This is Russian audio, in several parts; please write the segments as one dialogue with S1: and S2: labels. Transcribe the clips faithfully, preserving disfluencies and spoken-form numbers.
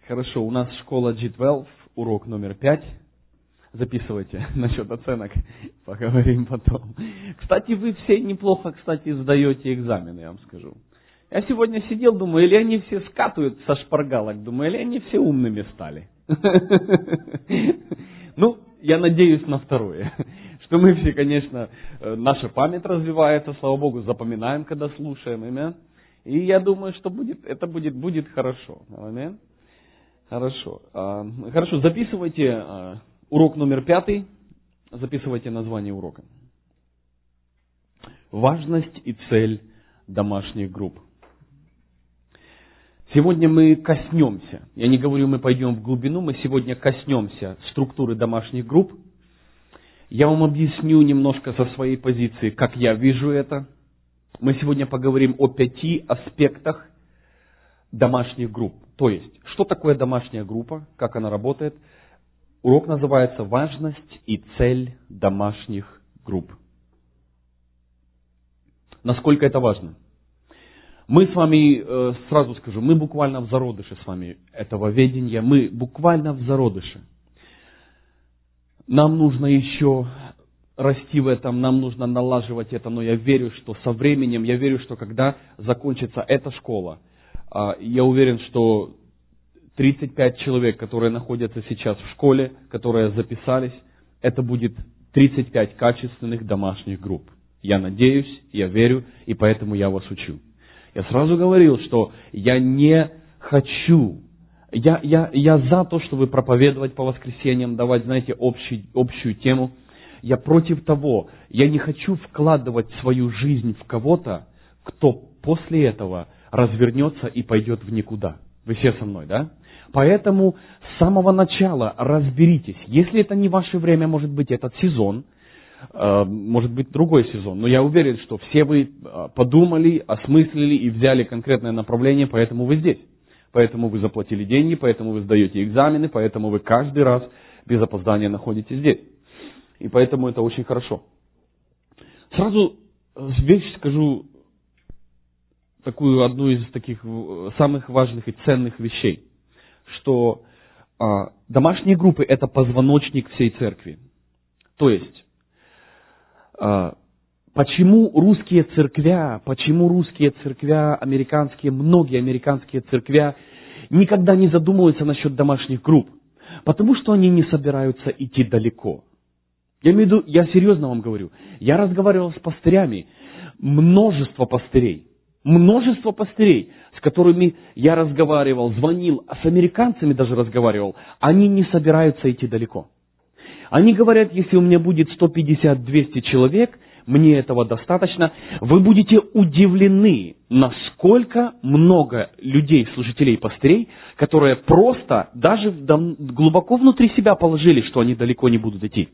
S1: Хорошо, у нас школа джи двенадцать, урок номер пять. Записывайте насчет оценок, поговорим потом. Кстати, вы все неплохо, кстати, сдаете экзамены, я вам скажу. Я сегодня сидел, думаю, или они все скатывают со шпаргалок, думаю, или они все умными стали. Ну, я надеюсь на второе. Что мы все, конечно, наша память развивается, слава Богу, запоминаем, когда слушаем, аминь. И я думаю, что будет, это будет, будет хорошо, аминь. Хорошо. Хорошо, записывайте урок номер пятый, записывайте название урока. Важность и цель домашних групп. Сегодня мы коснемся, я не говорю, мы пойдем в глубину, мы сегодня коснемся структуры домашних групп. Я вам объясню немножко со своей позиции, как я вижу это. Мы сегодня поговорим о пяти аспектах домашних групп. То есть, что такое домашняя группа, как она работает. Урок называется «Важность и цель домашних групп». Насколько это важно? Мы с вами, сразу скажу, мы буквально в зародыше с вами этого ведения, мы буквально в зародыше. Нам нужно еще расти в этом, нам нужно налаживать это, но я верю, что со временем, я верю, что когда закончится эта школа, я уверен, что тридцать пять человек, которые находятся сейчас в школе, которые записались, это будет тридцать пять качественных домашних групп. Я надеюсь, я верю, и поэтому я вас учу. Я сразу говорил, что я не хочу, я, я, я за то, чтобы проповедовать по воскресеньям, давать, знаете, общий, общую тему. Я против того, я не хочу вкладывать свою жизнь в кого-то, кто после этого развернется и пойдет в никуда. Вы все со мной, да? Поэтому с самого начала разберитесь. Если это не ваше время, может быть, этот сезон, может быть, другой сезон. Но я уверен, что все вы подумали, осмыслили и взяли конкретное направление, поэтому вы здесь. Поэтому вы заплатили деньги, поэтому вы сдаете экзамены, поэтому вы каждый раз без опоздания находитесь здесь. И поэтому это очень хорошо. Сразу вещь скажу, такую одну из таких самых важных и ценных вещей, что а, домашние группы – это позвоночник всей церкви. То есть, а, почему русские церквя, почему русские церквя, американские, многие американские церквя никогда не задумываются насчет домашних групп? Потому что они не собираются идти далеко. Я имею в виду, я серьезно вам говорю, я разговаривал с пастырями, множество пастырей, множество пастырей, с которыми я разговаривал, звонил, а с американцами даже разговаривал, они не собираются идти далеко. Они говорят, если у меня будет сто пятьдесят - двести человек, мне этого достаточно. Вы будете удивлены, насколько много людей, служителей, пастырей, которые просто даже глубоко внутри себя положили, что они далеко не будут идти.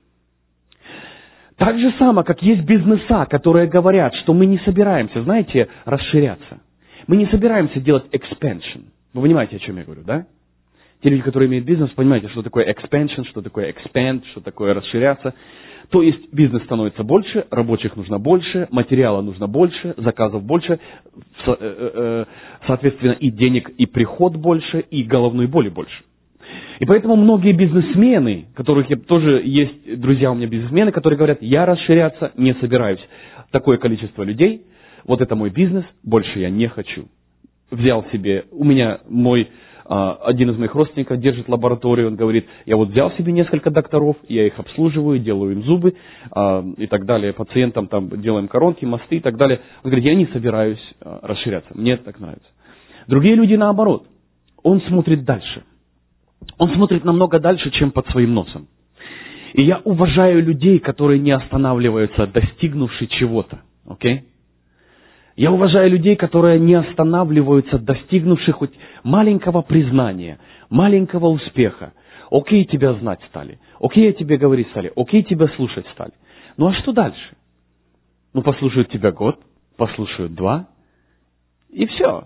S1: Так же само, как есть бизнеса, которые говорят, что мы не собираемся, знаете, расширяться. Мы не собираемся делать expansion. Вы понимаете, о чем я говорю, да? Те люди, которые имеют бизнес, понимаете, что такое expansion, что такое expand, что такое расширяться. То есть бизнес становится больше, рабочих нужно больше, материала нужно больше, заказов больше, соответственно, и денег, и приход больше, и головной боли больше. И поэтому многие бизнесмены, которых я тоже есть, друзья у меня бизнесмены, которые говорят, я расширяться не собираюсь. Такое количество людей, вот это мой бизнес, больше я не хочу. Взял себе, у меня мой, один из моих родственников держит лабораторию, он говорит, я вот взял себе несколько докторов, я их обслуживаю, делаю им зубы и так далее, пациентам там делаем коронки, мосты и так далее. Он говорит, я не собираюсь расширяться, мне это так нравится. Другие люди наоборот, он смотрит дальше. Он смотрит намного дальше, чем под своим носом. И я уважаю людей, которые не останавливаются, достигнувши чего-то. Okay? Я уважаю людей, которые не останавливаются, достигнувши хоть маленького признания, маленького успеха. Окей, тебя знать стали. Окей, о тебе говорить стали. Окей, тебя слушать стали. Ну а что дальше? Ну послушают тебя год, послушают два, и все.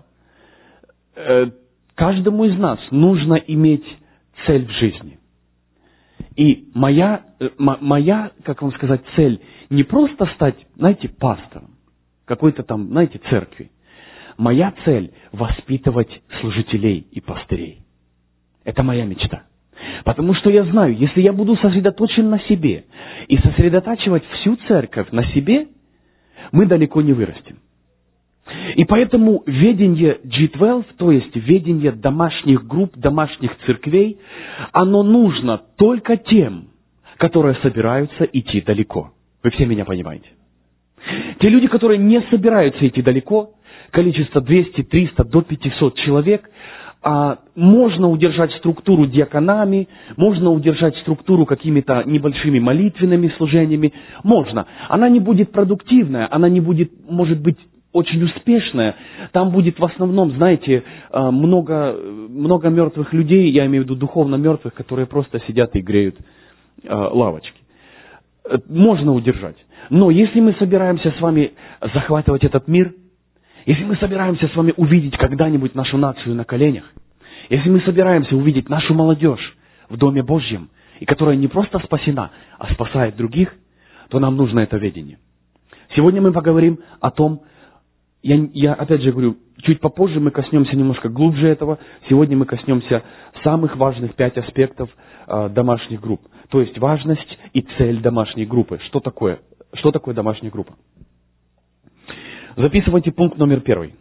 S1: Каждому из нас нужно иметь цель в жизни. И моя, моя, как вам сказать, цель не просто стать, знаете, пастором какой-то там, знаете, церкви. Моя цель – воспитывать служителей и пастырей.
S2: Это моя мечта. Потому что я знаю, если я буду сосредоточен на себе и сосредотачивать всю церковь на себе, мы далеко не вырастем. И поэтому ведение джи двенадцать, то есть ведение домашних групп, домашних церквей, оно нужно только тем, которые собираются идти далеко. Вы все меня понимаете? Те люди, которые не собираются идти далеко, количество двести, триста, до пятисот человек, а можно удержать структуру диаконами, можно удержать структуру какими-то небольшими молитвенными служениями. Можно. Она не будет продуктивная, она не будет, может быть, очень успешная. Там будет в основном, знаете, много, много мертвых людей, я имею в виду духовно мертвых, которые просто сидят и греют лавочки. Можно удержать. Но если мы собираемся с вами захватывать этот мир, если мы собираемся с вами увидеть когда-нибудь нашу нацию на коленях, если мы собираемся увидеть нашу молодежь в Доме Божьем, и которая не просто спасена, а спасает других, то нам нужно это видение. Сегодня мы поговорим о том, я, я опять же говорю, чуть попозже мы коснемся немножко глубже этого. Сегодня мы коснемся самых важных пять аспектов э, домашних групп. То есть важность и цель домашней группы. Что такое? Что такое домашняя группа? Записывайте пункт номер первый.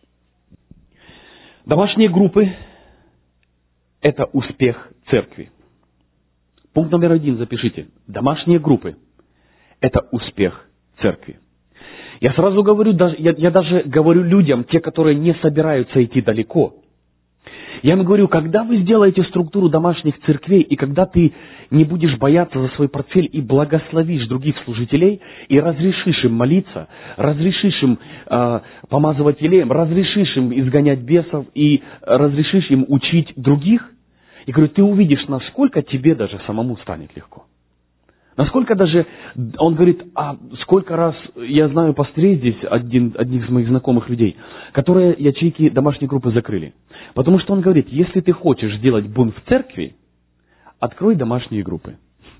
S2: Домашние группы – это успех церкви. Пункт номер один запишите. Домашние группы – это успех церкви. Я сразу говорю, я, я даже говорю людям, те, которые не собираются идти далеко. Я им говорю, когда вы сделаете структуру домашних церквей, и когда ты не будешь бояться за свой портфель и благословишь других служителей, и разрешишь им молиться, разрешишь им э, помазывать елеем, разрешишь им изгонять бесов, и разрешишь им учить других, я говорю, ты увидишь, насколько тебе даже самому станет легко. Насколько даже, он говорит, а сколько раз, я знаю пастырей здесь, один, одних из моих знакомых людей, которые ячейки домашней группы закрыли. Потому что он говорит, если ты хочешь сделать бунт в церкви, открой домашние группы.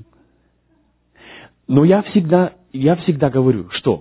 S2: Но я всегда, я всегда говорю, что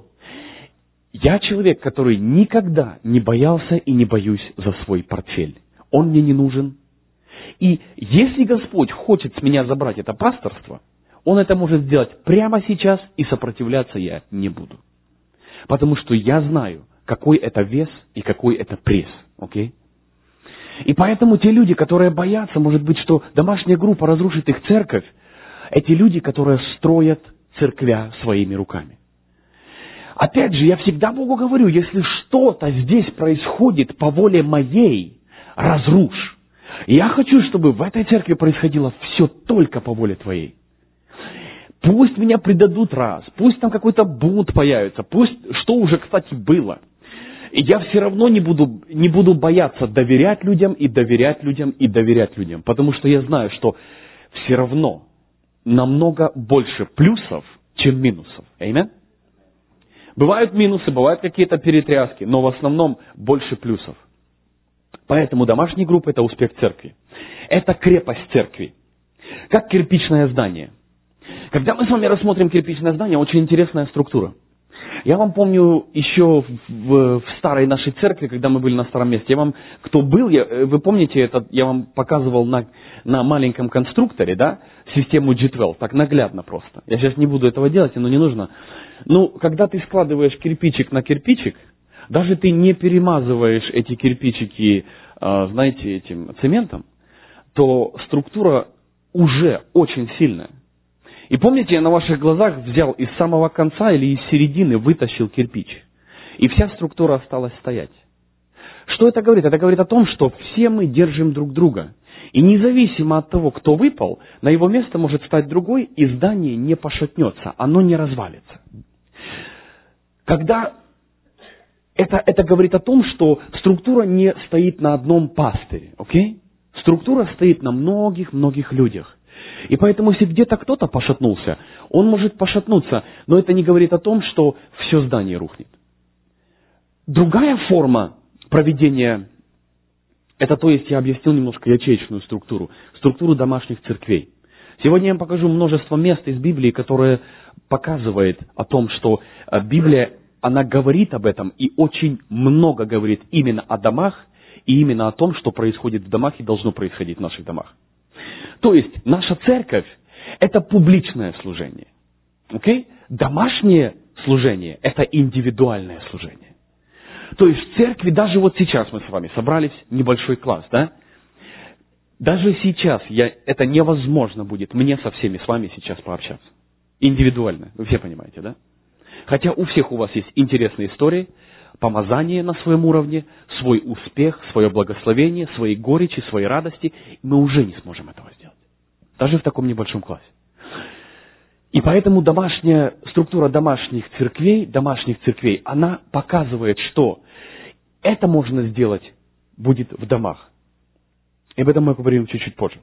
S2: я человек, который никогда не боялся и не боюсь за свой портфель. Он мне не нужен. И если Господь хочет с меня забрать это пасторство, Он это может сделать прямо сейчас, и сопротивляться я не буду. Потому что я знаю, какой это вес и какой это пресс. Окей? И поэтому те люди, которые боятся, может быть, что домашняя группа разрушит их церковь, эти люди, которые строят церквя своими руками. Опять же, я всегда Богу говорю, если что-то здесь происходит по воле моей, разрушь. Я хочу, чтобы в этой церкви происходило все только по воле Твоей. Пусть меня предадут раз, пусть там какой-то бунт появится, пусть, что уже, кстати, было. И я все равно не буду, не буду бояться доверять людям и доверять людям и доверять людям. Потому что я знаю, что все равно намного больше плюсов, чем минусов. Аминь? Бывают минусы, бывают какие-то перетряски, но в основном больше плюсов. Поэтому домашняя группа – это успех церкви. Это крепость церкви. Как кирпичное здание. Когда мы с вами рассмотрим кирпичное здание, очень интересная структура. Я вам помню еще в, в старой нашей церкви, когда мы были на старом месте, я вам, кто был, я, вы помните, это, я вам показывал на, на маленьком конструкторе, да, систему джи двенадцать, так наглядно просто. Я сейчас не буду этого делать, но не нужно. Ну, когда ты складываешь кирпичик на кирпичик, даже ты не перемазываешь эти кирпичики, знаете, этим цементом, то структура уже очень сильная. И помните, я на ваших глазах взял из самого конца или из середины, вытащил кирпич. И вся структура осталась стоять. Что это говорит? Это говорит о том, что все мы держим друг друга. И независимо от того, кто выпал, на его место может встать другой, и здание не пошатнется, оно не развалится. Когда это, это говорит о том, что структура не стоит на одном пастыре, окей? Структура стоит на многих-многих людях. И поэтому, если где-то кто-то пошатнулся, он может пошатнуться, но это не говорит о том, что все здание рухнет. Другая форма проведения, это то есть я объяснил немножко ячеечную структуру, структуру домашних церквей. Сегодня я вам покажу множество мест из Библии, которые показывают о том, что Библия, она говорит об этом и очень много говорит именно о домах и именно о том, что происходит в домах и должно происходить в наших домах. То есть наша церковь – это публичное служение. Okay? Домашнее служение – это индивидуальное служение. То есть в церкви, даже вот сейчас мы с вами собрались, небольшой класс, да? Даже сейчас я, это невозможно будет мне со всеми с вами сейчас пообщаться. Индивидуально, вы все понимаете, да? Хотя у всех у вас есть интересные истории, помазание на своем уровне, свой успех, свое благословение, свои горечи, свои радости, мы уже не сможем этого сделать. Даже в таком небольшом классе. И поэтому домашняя, структура домашних церквей, домашних церквей, она показывает, что это можно сделать будет в домах. И об этом мы поговорим чуть-чуть позже.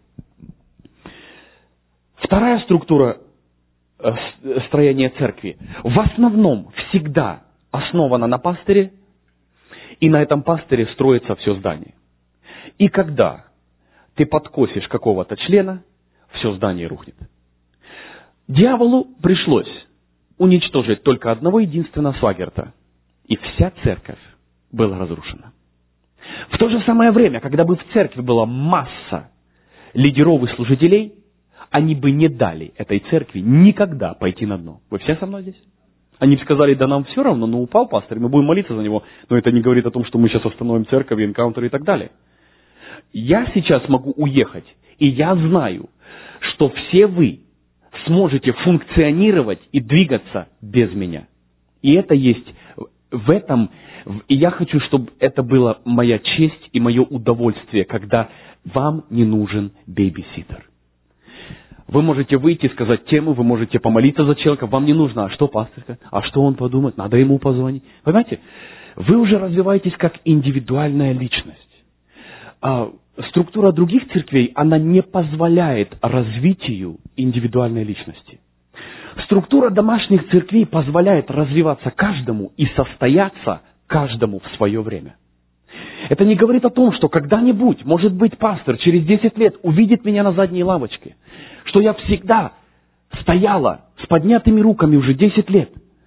S2: Вторая структура строения церкви в основном всегда основана на пастыре, и на этом пастыре строится все здание. И когда ты подкосишь какого-то члена, все здание рухнет. Дьяволу пришлось уничтожить только одного единственного Свагерта, и вся церковь была разрушена. В то же самое время, когда бы в церкви была масса лидеров и служителей, они бы не дали этой церкви никогда пойти на дно. Вы все со мной здесь? Они бы сказали, да нам все равно, ну упал пастор, мы будем молиться за него, но это не говорит о том, что мы сейчас остановим церковь, энкаунтер и так далее. Я сейчас могу уехать, и я знаю, что все вы сможете функционировать и двигаться без меня. И это есть в этом, и я хочу, чтобы это была моя честь и мое удовольствие, когда вам не нужен бейбиситер. Вы можете выйти, сказать тему, вы можете помолиться за человека, вам не нужно, а что пастор, а что он подумает, надо ему позвонить. Понимаете, вы уже развиваетесь как индивидуальная личность. А структура других церквей, она не позволяет развитию индивидуальной личности. Структура домашних церквей позволяет развиваться каждому и состояться каждому в свое время. Это не говорит о том, что когда-нибудь, может быть, пастор через десять лет увидит меня на задней лавочке, что я всегда стояла с поднятыми руками уже десять лет.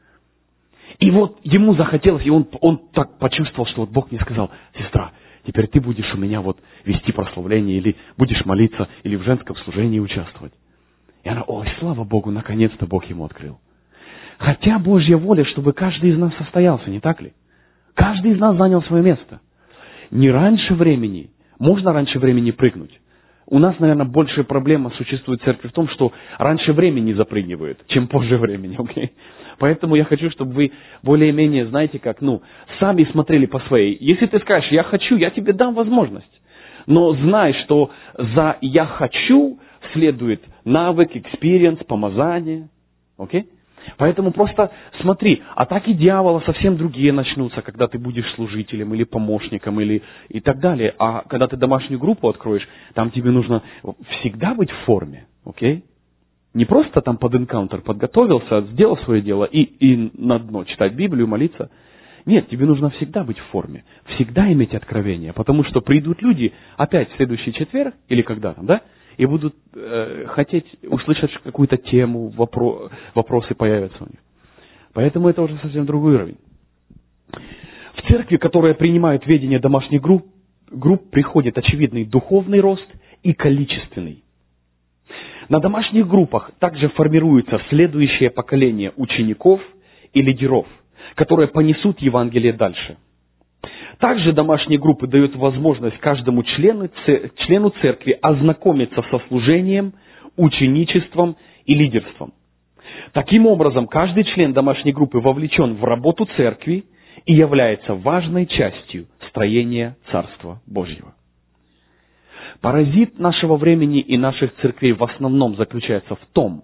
S2: И вот ему захотелось, и он, он так почувствовал, что вот Бог мне сказал, сестра, теперь ты будешь у меня вот вести прославление, или будешь молиться, или в женском служении участвовать. И она, ой, слава Богу, наконец-то Бог ему открыл. Хотя Божья воля, чтобы каждый из нас состоялся, не так ли? Каждый из нас занял свое место. Не раньше времени, можно раньше времени прыгнуть. У нас, наверное, большая проблема существует в церкви в том, что раньше времени запрыгивают, чем позже времени, окей? Okay? Поэтому я хочу, чтобы вы более-менее, знаете как, ну, сами смотрели по своей. Если ты скажешь, я хочу, я тебе дам возможность. Но знай, что за «я хочу» следует навык, экспириенс, помазание, окей? Okay? Поэтому просто смотри, атаки дьявола совсем другие начнутся, когда ты будешь служителем или помощником или и так далее. А когда ты домашнюю группу откроешь, там тебе нужно всегда быть в форме, окей? Не просто там под энкаунтер подготовился, сделал свое дело и, и на дно читать Библию, молиться. Нет, тебе нужно всегда быть в форме, всегда иметь откровение, потому что придут люди опять в следующий четверг или когда там, да? И будут э, хотеть услышать какую-то тему, вопро- вопросы появятся у них. Поэтому это уже совсем другой уровень. В церкви, которая принимает ведение домашних групп, групп, приходит очевидный духовный рост и количественный. На домашних группах также формируется следующее поколение учеников и лидеров, которые понесут Евангелие дальше. Также домашние группы дают возможность каждому члену, члену церкви ознакомиться со служением, ученичеством и лидерством. Таким образом, каждый член домашней группы вовлечен в работу церкви и является важной частью строения Царства Божьего. Паразит нашего времени и наших церквей в основном заключается в том,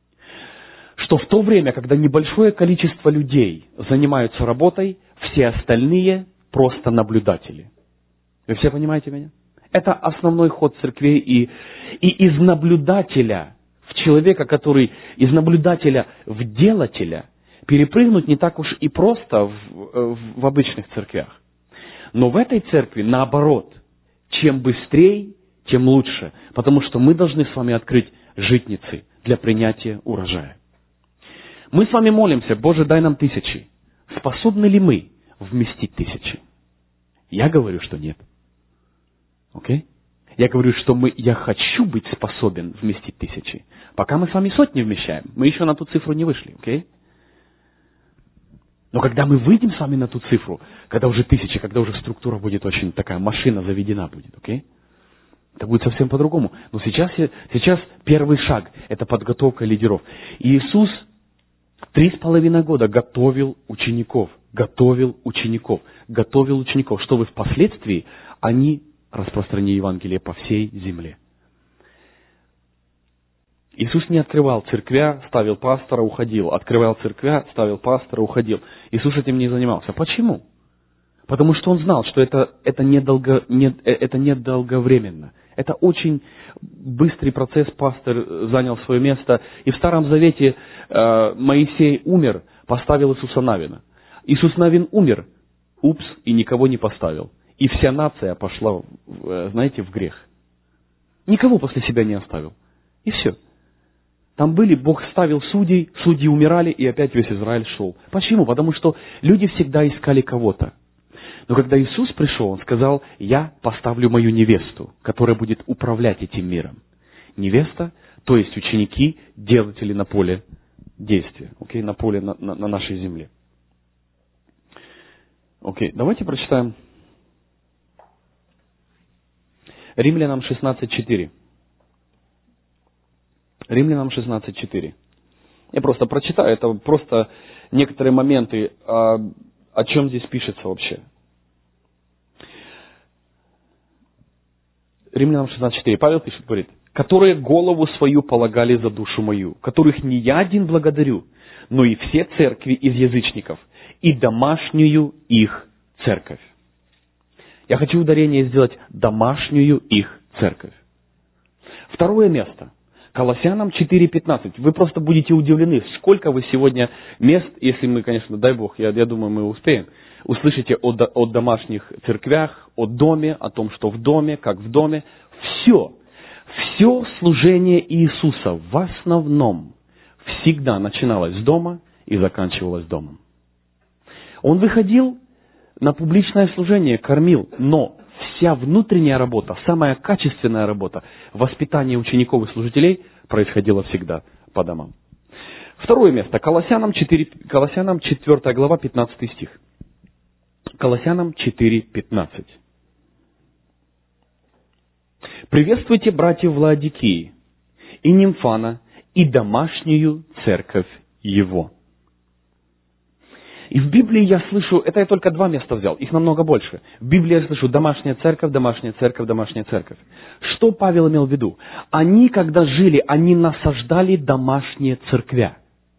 S2: что в то время, когда небольшое количество людей занимаются работой, все остальные просто наблюдатели. Вы все понимаете меня? Это основной ход церквей. И, и из наблюдателя в человека, который из наблюдателя в делателя, перепрыгнуть не так уж и просто в, в, в обычных церквях. Но в этой церкви наоборот. Чем быстрее, тем лучше. Потому что мы должны с вами открыть житницы для принятия урожая. Мы с вами молимся, Боже, дай нам тысячи. Способны ли мы вместить тысячи? Я говорю, что нет. Окей? Я говорю, что мы, я хочу быть способен вместить тысячи. Пока мы с вами сотни вмещаем, мы еще на ту цифру не вышли. Окей? Но когда мы выйдем с вами на ту цифру, когда уже тысячи, когда уже структура будет очень такая, машина заведена будет, окей? Это будет совсем по-другому. Но сейчас, сейчас первый шаг – это подготовка лидеров. И Иисус три с половиной года готовил учеников, готовил учеников, готовил учеников, чтобы впоследствии они распространили Евангелие по всей земле. Иисус не открывал церквя, ставил пастора, уходил. Открывал церквя, ставил пастора, уходил. Иисус этим не занимался. Почему? Потому что Он знал, что это, это, недолго, не, это недолговременно. Это очень быстрый процесс. Пастор занял свое место. И в Старом Завете э, Моисей умер, поставил Иисуса Навина. Иисус Навин умер, упс, и никого не поставил. И вся нация пошла, знаете, в грех. Никого после себя не оставил. И все. Там были, Бог ставил судей, судьи умирали, и опять весь Израиль шел. Почему? Потому что люди всегда искали кого-то. Но когда Иисус пришел, Он сказал: я поставлю мою невесту, которая будет управлять этим миром. Невеста, то есть ученики, делатели на поле действия, окей, на поле, на, на, на нашей земле. Окей, давайте прочитаем Римлянам шестнадцать четыре. Римлянам шестнадцать четыре. Я просто прочитаю, это просто некоторые моменты, о, о чем здесь пишется вообще. Римлянам шестнадцать четыре. Павел пишет, говорит: которые голову свою полагали за душу мою, которых не я один благодарю, но и все церкви из язычников, и домашнюю их церковь. Я хочу ударение сделать: домашнюю их церковь. Второе место. Колоссянам четыре пятнадцать. Вы просто будете удивлены, сколько вы сегодня мест, если мы, конечно, дай Бог, я, я думаю, мы успеем, услышите о, о домашних церквях, о доме, о том, что в доме, как в доме. Все, все служение Иисуса в основном всегда начиналось с дома и заканчивалось домом. Он выходил на публичное служение, кормил, но вся внутренняя работа, самая качественная работа, воспитание учеников и служителей происходило всегда по домам. Второе место. Колоссянам четыре, Колоссянам четвёртая глава, пятнадцатый стих. Колоссянам четыре пятнадцать. «Приветствуйте братьев в Лаодикии и Нимфана, и домашнюю церковь его». И в Библии я слышу, это я только два места взял, их намного больше. В Библии я слышу домашняя церковь, домашняя церковь, домашняя церковь. Что Павел имел в виду? Они, когда жили, они насаждали домашние церквя.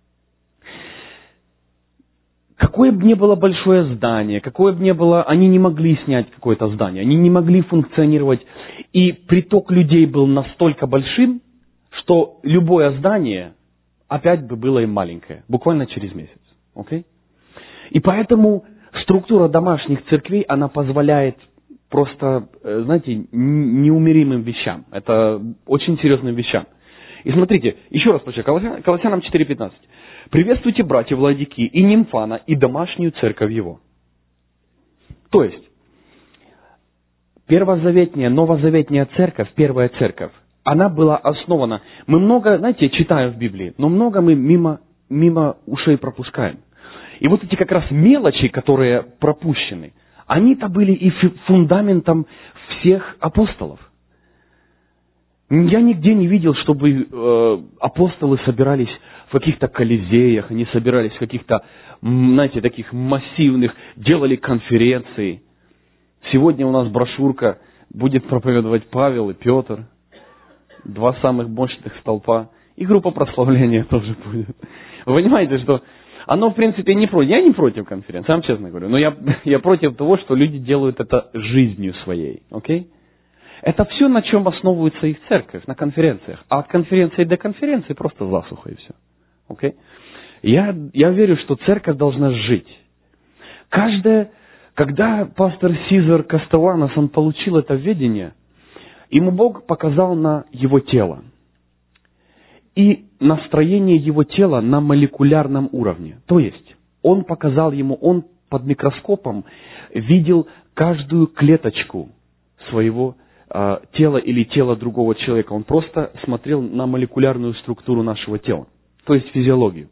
S2: Какое бы ни было большое здание, какое бы ни было, они не могли снять какое-то здание, они не могли функционировать. И приток людей был настолько большим, что любое здание опять бы было им маленькое, буквально через месяц. Окей? И поэтому структура домашних церквей, она позволяет просто, знаете, неумеримым вещам. Это очень серьезным вещам. И смотрите, еще раз прочитаю, Колоссянам четыре пятнадцать. «Приветствуйте братьев Лаодикии и Нимфана, и домашнюю церковь его». То есть, первозаветная, новозаветная церковь, первая церковь, она была основана... Мы много, знаете, читаем в Библии, но много мы мимо, мимо ушей пропускаем. И вот эти как раз мелочи, которые пропущены, они-то были и фундаментом всех апостолов. Я нигде не видел, чтобы э, апостолы собирались в каких-то колизеях, они собирались в каких-то, знаете, таких массивных, делали конференции. Сегодня у нас брошюрка, будет проповедовать Павел и Петр, два самых мощных столпа, и группа прославления тоже будет. Вы понимаете, что... Оно, в принципе, не против. Я не против конференции, я вам честно говорю. Но я, я против того, что люди делают это жизнью своей. Окей? Это все, на чем основывается их церковь, на конференциях. А от конференции до конференции просто засуха и все. Окей? Я, я верю, что церковь должна жить. Каждая, когда пастор Сизар Кастеланос, он получил это видение, ему Бог показал на его тело. И настроение его тела на молекулярном уровне. То есть, он показал ему, он под микроскопом видел каждую клеточку своего э, тело или тело другого человека. Он просто смотрел на молекулярную структуру нашего тела, то есть физиологию.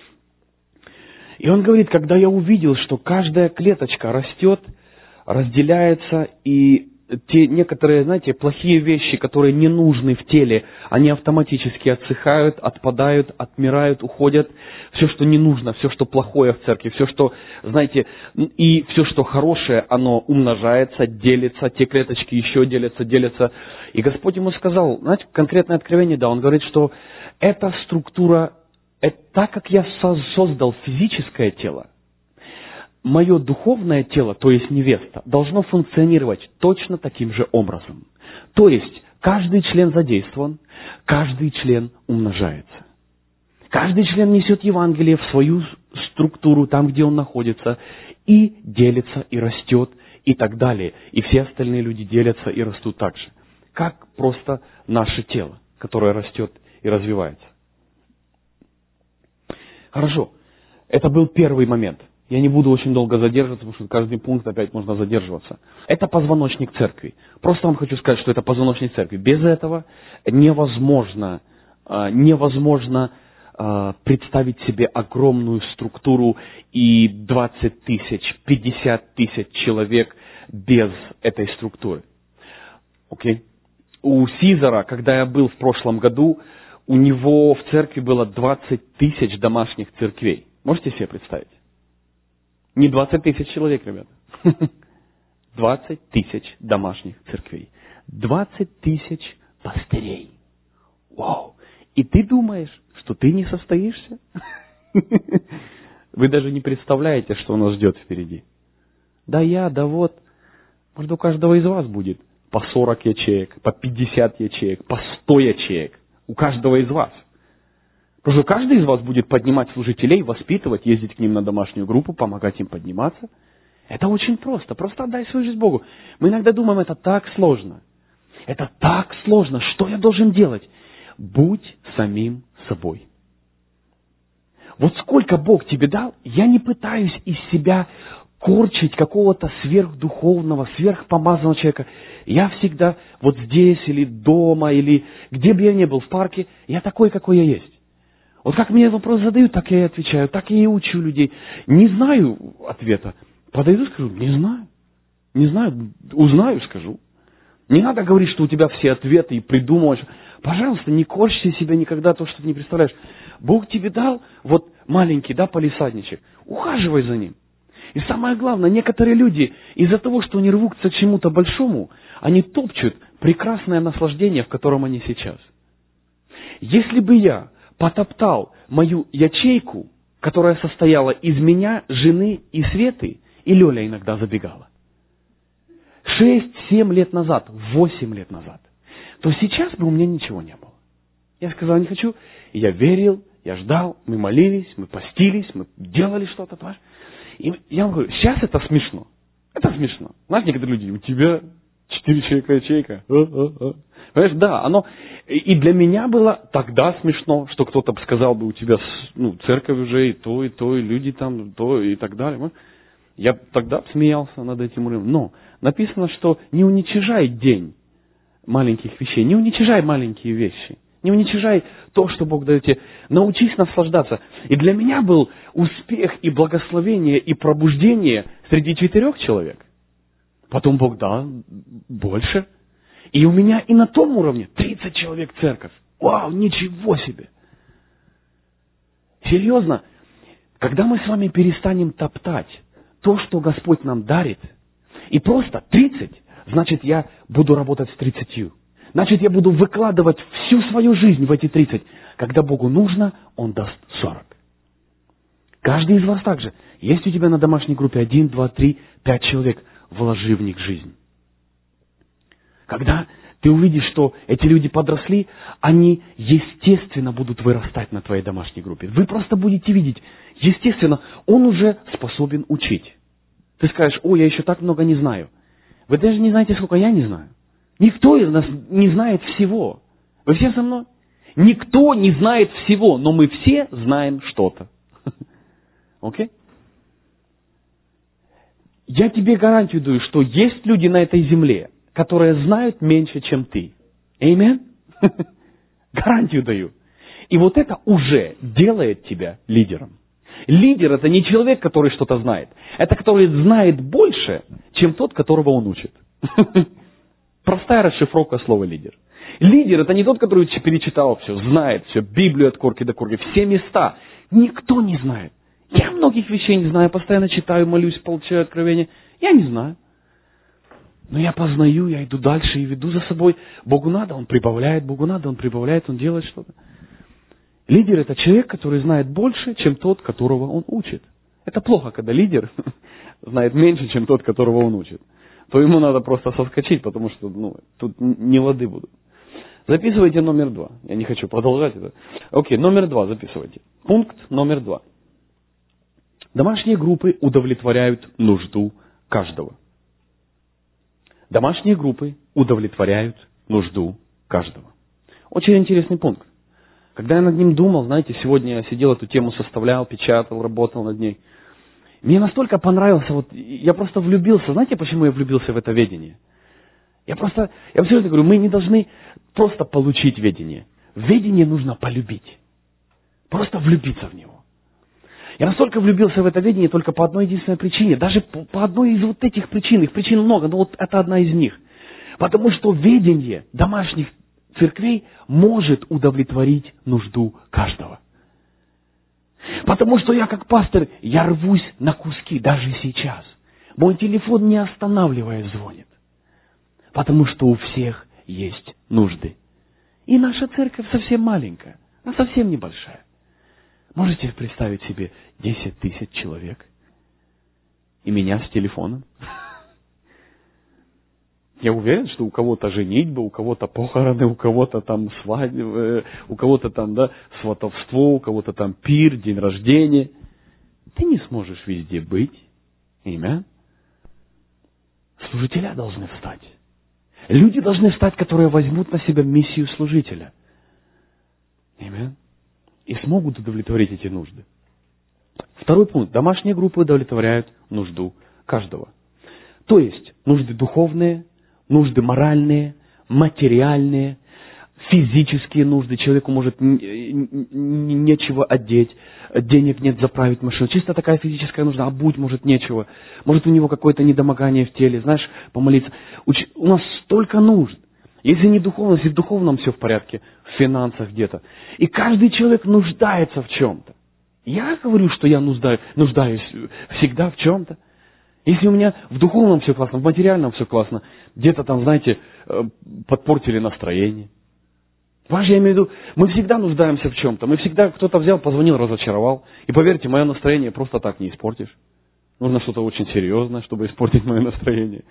S2: И он говорит, когда я увидел, что каждая клеточка растет, разделяется, и те некоторые, знаете, плохие вещи, которые не нужны в теле, они автоматически отсыхают, отпадают, отмирают, уходят. Все, что не нужно, все, что плохое в церкви, все, что, знаете, и все, что хорошее, оно умножается, делится, те клеточки еще делятся, делятся. И Господь ему сказал, знаете, конкретное откровение, да, он говорит, что эта структура, это так как я создал физическое тело, мое духовное тело, то есть невеста, должно функционировать точно таким же образом. То есть, каждый член задействован, каждый член умножается. Каждый член несет Евангелие в свою структуру, там, где он находится, и делится, и растет, и так далее. И все остальные люди делятся и растут так же. Как просто наше тело, которое растет и развивается. Хорошо. Это был первый момент. Я не буду очень долго задерживаться, потому что каждый пункт опять можно задерживаться. Это позвоночник церкви. Просто вам хочу сказать, что это позвоночник церкви. Без этого невозможно, невозможно представить себе огромную структуру и двадцать тысяч, пятьдесят тысяч человек без этой структуры. Окей? У Сизара, когда я был в прошлом году, у него в церкви было двадцать тысяч домашних церквей. Можете себе представить? Не двадцать тысяч человек, ребята. двадцать тысяч домашних церквей. двадцать тысяч пастырей. Вау! И ты думаешь, что ты не состоишься? Вы даже не представляете, что нас ждет впереди. Да я, да вот. Может, у каждого из вас будет по сорок ячеек, по пятьдесят ячеек, по сто ячеек. У каждого из вас. Потому что каждый из вас будет поднимать служителей, воспитывать, ездить к ним на домашнюю группу, помогать им подниматься. Это очень просто. Просто отдай свою жизнь Богу. Мы иногда думаем, это так сложно. Это так сложно. Что я должен делать? Будь самим собой. Вот сколько Бог тебе дал, я не пытаюсь из себя корчить какого-то сверхдуховного, сверхпомазанного человека. Я всегда вот здесь или дома, или где бы я ни был, в парке, я такой, какой я есть. Вот как мне вопрос задают, так я и отвечаю, так я и учу людей. Не знаю ответа. Подойду, скажу, не знаю. Не знаю, узнаю, скажу. Не надо говорить, что у тебя все ответы и придумываешь. Пожалуйста, не корчи себя никогда то, что ты не представляешь. Бог тебе дал вот маленький, да, палисадничек. Ухаживай за ним. И самое главное, некоторые люди из-за того, что они рвутся к чему-то большому, они топчут прекрасное наслаждение, в котором они сейчас. Если бы я потоптал мою ячейку, которая состояла из меня, жены и Светы, и Лёля иногда забегала, шесть-семь лет назад, восемь лет назад, то сейчас бы у меня ничего не было. Я сказал, не хочу, и я верил, я ждал, мы молились, мы постились, мы делали что-то. И я вам говорю, сейчас это смешно. Это смешно. Знаешь, некоторые люди, у тебя четыре человека ячейка. Понимаешь, да, оно... И для меня было тогда смешно, что кто-то сказал бы, у тебя ну, церковь уже, и то, и то, и люди там, то, и так далее. Я тогда смеялся над этим уровнем. Но написано, что не уничижай день маленьких вещей, не уничижай маленькие вещи. Не уничижай то, что Бог дает тебе. Научись наслаждаться. И для меня был успех и благословение и пробуждение среди четырех человек. Потом Бог дал больше. И у меня и на том уровне тридцать человек церковь. Вау, ничего себе! Серьезно, когда мы с вами перестанем топтать то, что Господь нам дарит, и просто тридцать, значит, я буду работать с тридцатью. Значит, я буду выкладывать всю свою жизнь в эти тридцать. Когда Богу нужно, Он даст сорок. Каждый из вас также. Есть у тебя на домашней группе один, два, три, пять человек, вложи в них жизнь. Когда ты увидишь, что эти люди подросли, они естественно будут вырастать на твоей домашней группе. Вы просто будете видеть, естественно, он уже способен учить. Ты скажешь, о, я еще так много не знаю. Вы даже не знаете, сколько я не знаю. Никто из нас не знает всего. Вы все со мной? Никто не знает всего, но мы все знаем что-то. Окей? Я тебе гарантию даю, что есть люди на этой земле, которые знают меньше, чем ты. Аминь? Гарантию даю. И вот это уже делает тебя лидером. Лидер — это не человек, который что-то знает. Это который знает больше, чем тот, которого он учит. Простая расшифровка слова «лидер». Лидер — это не тот, который перечитал все, знает все, Библию от корки до корки, все места. Никто не знает. Я многих вещей не знаю, постоянно читаю, молюсь, получаю откровения. Я не знаю. Но я познаю, я иду дальше и веду за собой. Богу надо, Он прибавляет, Богу надо, Он прибавляет, Он делает что-то. Лидер — это человек, который знает больше, чем тот, которого он учит. Это плохо, когда лидер знает меньше, чем тот, которого он учит. То ему надо просто соскочить, потому что ну, тут не лады будут. Записывайте номер два. Я не хочу продолжать это. Окей, номер два записывайте. Пункт номер два. Домашние группы удовлетворяют нужду каждого. Домашние группы удовлетворяют нужду каждого. Очень интересный пункт. Когда я над ним думал, знаете, сегодня я сидел, эту тему составлял, печатал, работал над ней. Мне настолько понравился, вот я просто влюбился. Знаете, почему я влюбился в это ведение? Я просто, я все это говорю, мы не должны просто получить ведение. Ведение нужно полюбить. Просто влюбиться в него. Я настолько влюбился в это ведение только по одной единственной причине. Даже по, по одной из вот этих причин. Их причин много, но вот это одна из них. Потому что ведение домашних церквей может удовлетворить нужду каждого. Потому что я как пастор, я рвусь на куски даже сейчас. Мой телефон не останавливая звонит. Потому что у всех есть нужды. И наша церковь совсем маленькая, она совсем небольшая. Можете представить себе десять тысяч человек? И меня с телефоном? Я уверен, что у кого-то женитьба, у кого-то похороны, у кого-то там свадьба, у кого-то там, да, сватовство, у кого-то там пир, день рождения. Ты не сможешь везде быть. Аминь. Служителя должны встать. Люди должны встать, которые возьмут на себя миссию служителя. Аминь. И смогут удовлетворить эти нужды. Второй пункт. Домашние группы удовлетворяют нужду каждого. То есть, нужды духовные, нужды моральные, материальные, физические нужды. Человеку может нечего одеть, денег нет заправить машину. Чисто такая физическая нужда, обуть может нечего. Может у него какое-то недомогание в теле, знаешь, помолиться. У нас столько нужд. Если не духовно, если в духовном все в порядке, в финансах где-то. И каждый человек нуждается в чем-то. Я говорю, что я нуждаюсь, нуждаюсь всегда в чем-то. Если у меня в духовном все классно, в материальном все классно, где-то там, знаете, подпортили настроение. Важно, я имею в виду, мы всегда нуждаемся в чем-то. Мы всегда, кто-то взял, позвонил, разочаровал. И поверьте, мое настроение просто так не испортишь. Нужно что-то очень серьезное, чтобы испортить мое настроение.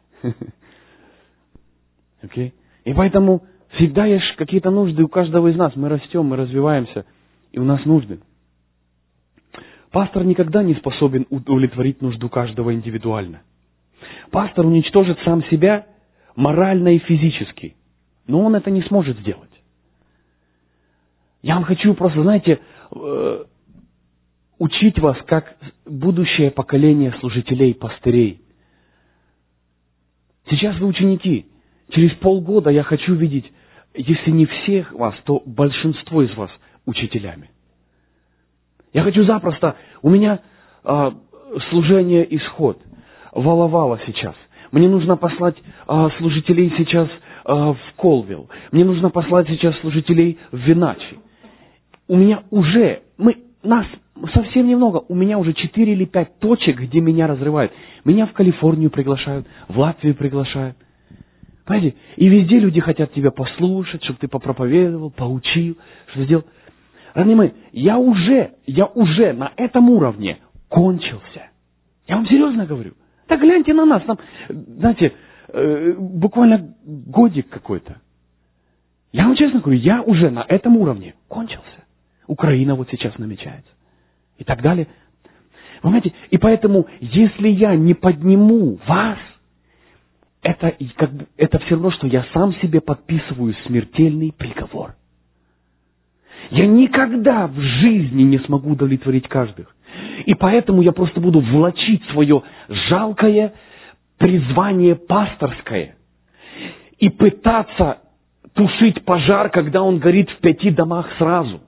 S2: Окей? И поэтому всегда есть какие-то нужды у каждого из нас. Мы растем, мы развиваемся, и у нас нужды. Пастор никогда не способен удовлетворить нужду каждого индивидуально. Пастор уничтожит сам себя морально и физически, но он это не сможет сделать. Я вам хочу просто, знаете, учить вас, как будущее поколение служителей, пастырей. Сейчас вы ученики. Через полгода я хочу видеть, если не всех вас, то большинство из вас учителями. Я хочу запросто, у меня э, служение исход, Вала-Вала сейчас. Мне нужно послать э, служителей сейчас э, в Колвилл. Мне нужно послать сейчас служителей в Виначи. У меня уже, мы, нас совсем немного, у меня уже четыре или пять точек, где меня разрывают. Меня в Калифорнию приглашают, в Латвию приглашают. Понимаете? И везде люди хотят тебя послушать, чтобы ты попроповедовал, поучил, что сделал. Родные мои, я уже, я уже на этом уровне кончился. Я вам серьезно говорю. Так гляньте на нас, нам, знаете, э, буквально годик какой-то. Я вам честно говорю, я уже на этом уровне кончился. Украина вот сейчас намечается. И так далее. Вы понимаете? И поэтому, если я не подниму вас, это, как, это все равно, что я сам себе подписываю смертельный приговор. Я никогда в жизни не смогу удовлетворить каждых. И поэтому я просто буду влачить свое жалкое призвание пасторское. и пытаться тушить пожар, когда он горит в пяти домах сразу.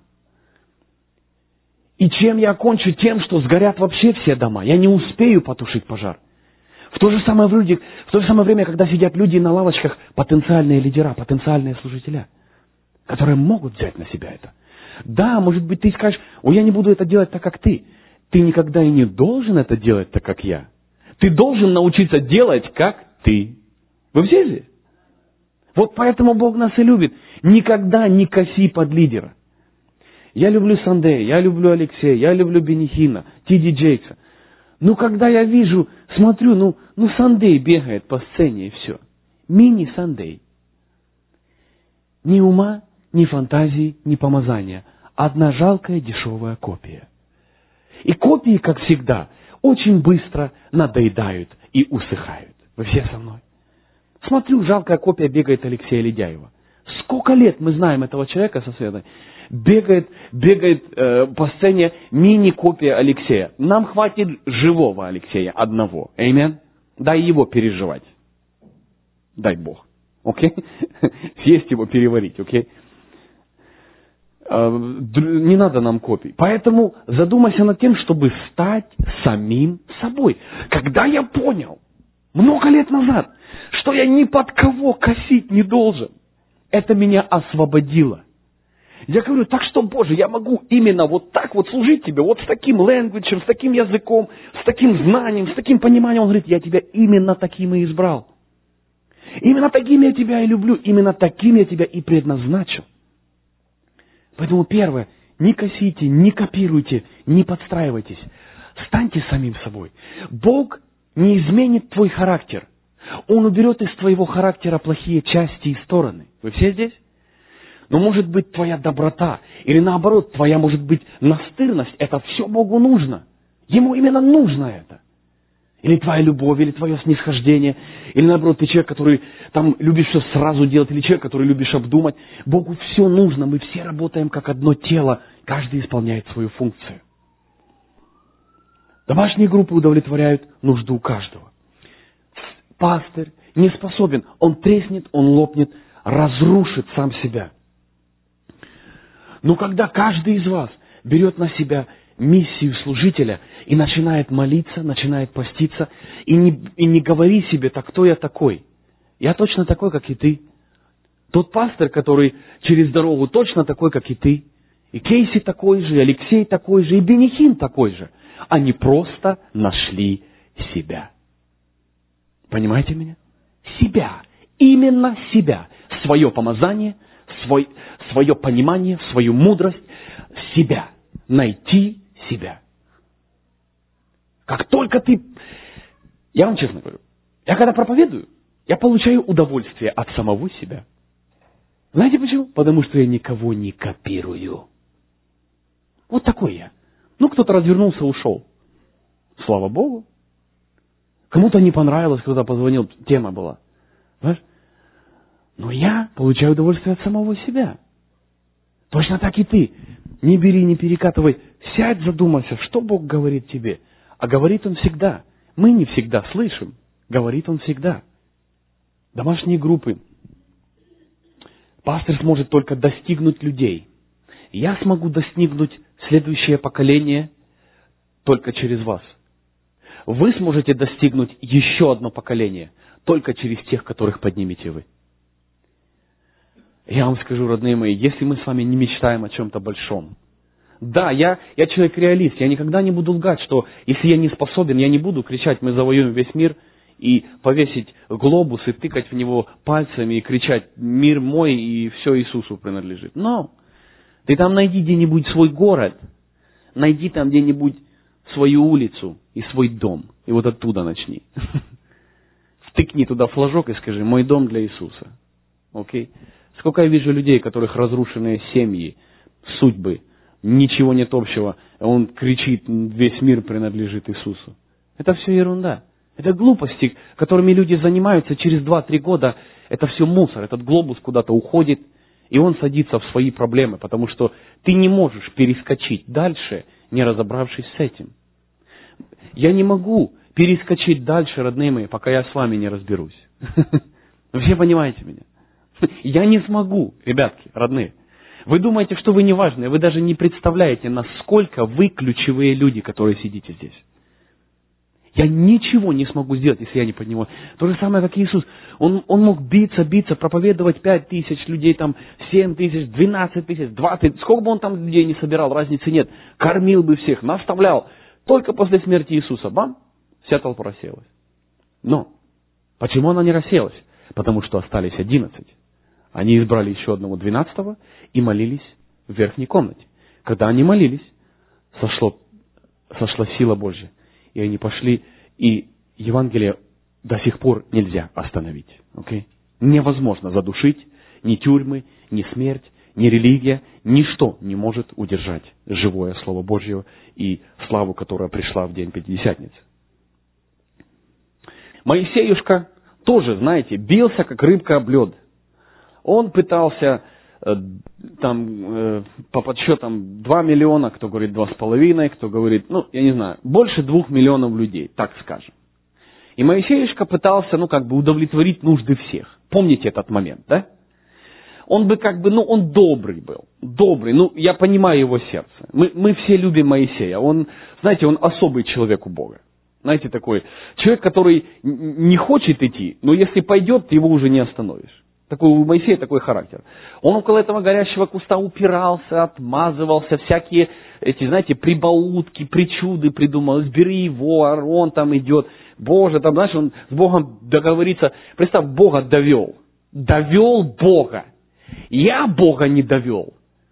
S2: И чем я окончу? Тем, что сгорят вообще все дома. Я не успею потушить пожар. В то же самое, люди, в то же самое время, когда сидят люди на лавочках, потенциальные лидера, потенциальные служителя, которые могут взять на себя это. Да, может быть, ты скажешь: ой, я не буду это делать так, как ты. Ты никогда и не должен это делать так, как я. Ты должен научиться делать, как ты. Вы все здесь? Вот поэтому Бог нас и любит. Никогда не коси под лидера. Я люблю Сандея, я люблю Алексея, я люблю Бенихина, Тиди Джейкса. Ну, когда я вижу, смотрю, ну, ну Сандей бегает по сцене и все. Мини-Сандей. Ни ума, ни фантазии, ни помазания. Одна жалкая дешевая копия. И копии, как всегда, очень быстро надоедают и усыхают. Вы все со мной? Смотрю, жалкая копия бегает Алексея Ледяева. Сколько лет мы знаем этого человека со Светой? Бегает, бегает э, по сцене мини-копия Алексея. Нам хватит живого Алексея одного. Аминь. Дай его переживать. Дай Бог. Окей? Есть его переварить. Окей? Не надо нам копий. Поэтому задумайся над тем, чтобы стать самим собой. Когда я понял, много лет назад, что я ни под кого косить не должен, это меня освободило. Я говорю: так что, Боже, я могу именно вот так вот служить Тебе, вот с таким language, с таким языком, с таким знанием, с таким пониманием. Он говорит: я Тебя именно таким и избрал. Именно таким я Тебя и люблю, именно таким я Тебя и предназначил. Поэтому первое, не косите, не копируйте, не подстраивайтесь. Станьте самим собой. Бог не изменит твой характер. Он уберет из твоего характера плохие части и стороны. Вы все здесь? Но может быть твоя доброта, или наоборот, твоя, может быть, настырность, это все Богу нужно. Ему именно нужно это. Или твоя любовь, или твое снисхождение, или наоборот, ты человек, который там любишь все сразу делать, или человек, который любишь обдумать. Богу все нужно, мы все работаем как одно тело, каждый исполняет свою функцию. Домашние группы удовлетворяют нужду каждого. Пастырь не способен, он треснет, он лопнет, разрушит сам себя. Но когда каждый из вас берет на себя миссию служителя и начинает молиться, начинает поститься, и не, и не говори себе: так кто я такой? Я точно такой, как и ты. Тот пастор, который через дорогу, точно такой, как и ты. И Кейси такой же, и Алексей такой же, и Бенихин такой же. Они просто нашли себя. Понимаете меня? Себя. Именно себя. Свое помазание, свой, свое понимание, свою мудрость. Себя. Найти себя. Как только ты... Я вам честно говорю, я когда проповедую, я получаю удовольствие от самого себя. Знаете почему? Потому что я никого не копирую. Вот такой я. Ну, кто-то развернулся, ушел. Слава Богу. Кому-то не понравилось, кто-то позвонил, тема была. Знаешь? Но я получаю удовольствие от самого себя. Точно так и ты. Не бери, не перекатывай. Сядь, задумайся, что Бог говорит тебе. А говорит Он всегда. Мы не всегда слышим. Говорит Он всегда. Домашние группы. Пастор сможет только достигнуть людей. Я смогу достигнуть следующее поколение только через вас. Вы сможете достигнуть еще одно поколение только через тех, которых поднимете вы. Я вам скажу, родные мои, если мы с вами не мечтаем о чем-то большом. Да, я, я человек-реалист, я никогда не буду лгать, что если я не способен, я не буду кричать: мы завоюем весь мир, и повесить глобус, и тыкать в него пальцами, и кричать: мир мой, и все Иисусу принадлежит. Но ты там найди где-нибудь свой город, найди там где-нибудь свою улицу и свой дом, и вот оттуда начни. Втыкни туда флажок и скажи: мой дом для Иисуса. Окей? Сколько я вижу людей, у которых разрушенные семьи, судьбы, ничего нет общего, он кричит: весь мир принадлежит Иисусу. Это все ерунда. Это глупости, которыми люди занимаются через два-три года. Это все мусор. Этот глобус куда-то уходит, и он садится в свои проблемы, потому что ты не можешь перескочить дальше, не разобравшись с этим. Я не могу перескочить дальше, родные мои, пока я с вами не разберусь. Вы все понимаете меня? Я не смогу, ребятки, родные. Вы думаете, что вы не важные, вы даже не представляете, насколько вы ключевые люди, которые сидите здесь. Я ничего не смогу сделать, если я не под Него. То же самое, как Иисус. Он, он мог биться, биться, проповедовать пять тысяч людей, там, семь тысяч, двенадцать тысяч, двадцать. Сколько бы он там людей не собирал, разницы нет. Кормил бы всех, наставлял. Только после смерти Иисуса, бам, вся толпа рассеялась. Но почему она не рассеялась? Потому что остались одиннадцать. Они избрали еще одного двенадцатого и молились в верхней комнате. Когда они молились, сошло, сошла сила Божья. И они пошли, и Евангелие до сих пор нельзя остановить. Okay? Невозможно задушить ни тюрьмы, ни смерть, ни религия, ничто не может удержать живое Слово Божье и славу, которая пришла в день Пятидесятницы. Моисеюшка тоже, знаете, бился, как рыбка об лед. Он пытался, э, там, э, по подсчетам, два миллиона, кто говорит два с половиной, кто говорит, ну, я не знаю, больше двух миллионов людей, так скажем. И Моисеюшка пытался, ну, как бы удовлетворить нужды всех. Помните этот момент, да? Он бы как бы, ну, он добрый был, добрый, ну, я понимаю его сердце. Мы, мы все любим Моисея, он, знаете, он особый человек у Бога. Знаете, такой человек, который не хочет идти, но если пойдет, ты его уже не остановишь. Такой, у Моисея такой характер. Он около этого горящего куста упирался, отмазывался, всякие эти, знаете, прибаутки, причуды придумал. Избери его, Аарон там идет. Боже, там, знаешь, он с Богом договорится. Представь, Бога довел. Довел Бога. Я Бога не довел.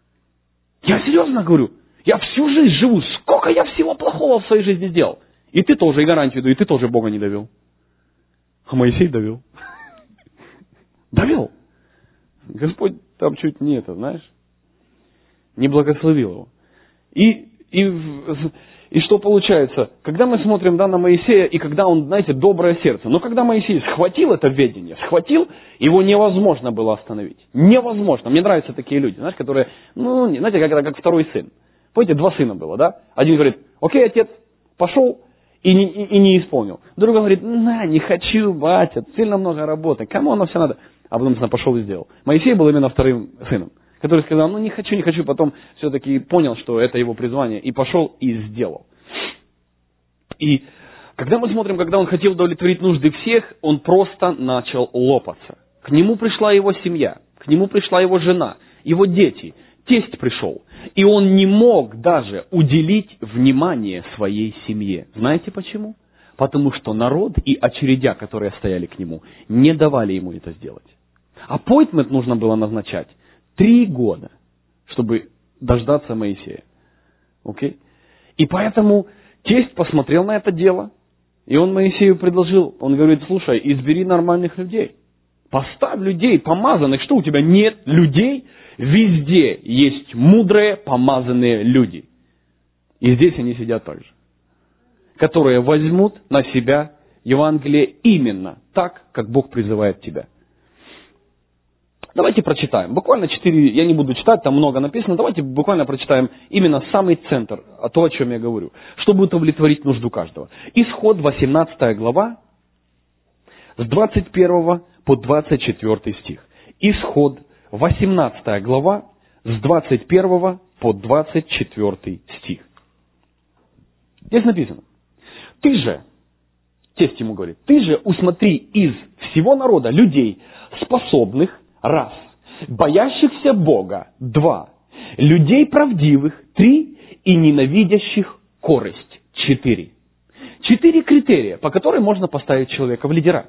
S2: Я серьезно говорю. Я всю жизнь живу. Сколько я всего плохого в своей жизни сделал. И ты тоже, и гарантию даю, и ты тоже Бога не довел. А Моисей довел. Довел. Господь там чуть не это, знаешь, не благословил его. И, и, и что получается? Когда мы смотрим, да, на Моисея, и когда он, знаете, доброе сердце. Но когда Моисей схватил это ведение, схватил, его невозможно было остановить. Невозможно. Мне нравятся такие люди, знаешь, которые, ну, знаете, как, как второй сын. Помните, два сына было, да? Один говорит, окей, отец, пошел. И не, и, и не исполнил. Другой говорит, на, не хочу, батя, сильно много работы, кому оно все надо? А потом пошел и сделал. Моисей был именно вторым сыном, который сказал, ну не хочу, не хочу, потом все-таки понял, что это его призвание, и пошел и сделал. И когда мы смотрим, когда он хотел удовлетворить нужды всех, он просто начал лопаться. К нему пришла его семья, к нему пришла его жена, его дети, тесть пришел. И он не мог даже уделить внимание своей семье. Знаете почему? Потому что народ и очередя, которые стояли к нему, не давали ему это сделать. Аппоинтмент нужно было назначать три года, чтобы дождаться Моисея. Окей? И поэтому тесть посмотрел на это дело, и он Моисею предложил, он говорит, слушай, избери нормальных людей. Поставь людей помазанных. Что у тебя нет людей? Везде есть мудрые, помазанные люди. И здесь они сидят так же. Которые возьмут на себя Евангелие именно так, как Бог призывает тебя. Давайте прочитаем. Буквально четыре, я не буду читать, там много написано. Давайте буквально прочитаем именно самый центр, то, о чем я говорю. Чтобы удовлетворить нужду каждого. Исход, восемнадцатая глава, с двадцать первого по двадцать четвёртый стих. Исход, восемнадцатая глава, с двадцать первого по двадцать четвёртый стих. Здесь написано. Ты же, тесть ему говорит, ты же усмотри из всего народа людей, способных, раз, боящихся Бога, два, людей правдивых, три, и ненавидящих корость, четыре. Четыре критерия, по которым можно поставить человека в лидера.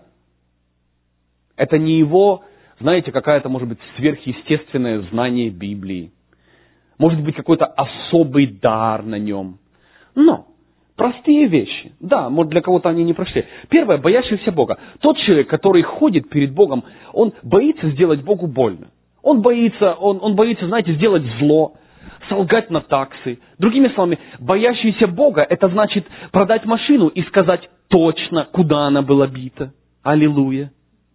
S2: Это не его, знаете, какая-то, может быть, сверхъестественное знание Библии. Может быть, какой-то особый дар на нем. Но простые вещи. Да, может, для кого-то они не прошли. Первое, боящийся Бога. Тот человек, который ходит перед Богом, он боится сделать Богу больно. Он боится, он, он боится, знаете, сделать зло, солгать на таксы. Другими словами, боящийся Бога, это значит продать машину и сказать точно, куда она была бита. Аллилуйя.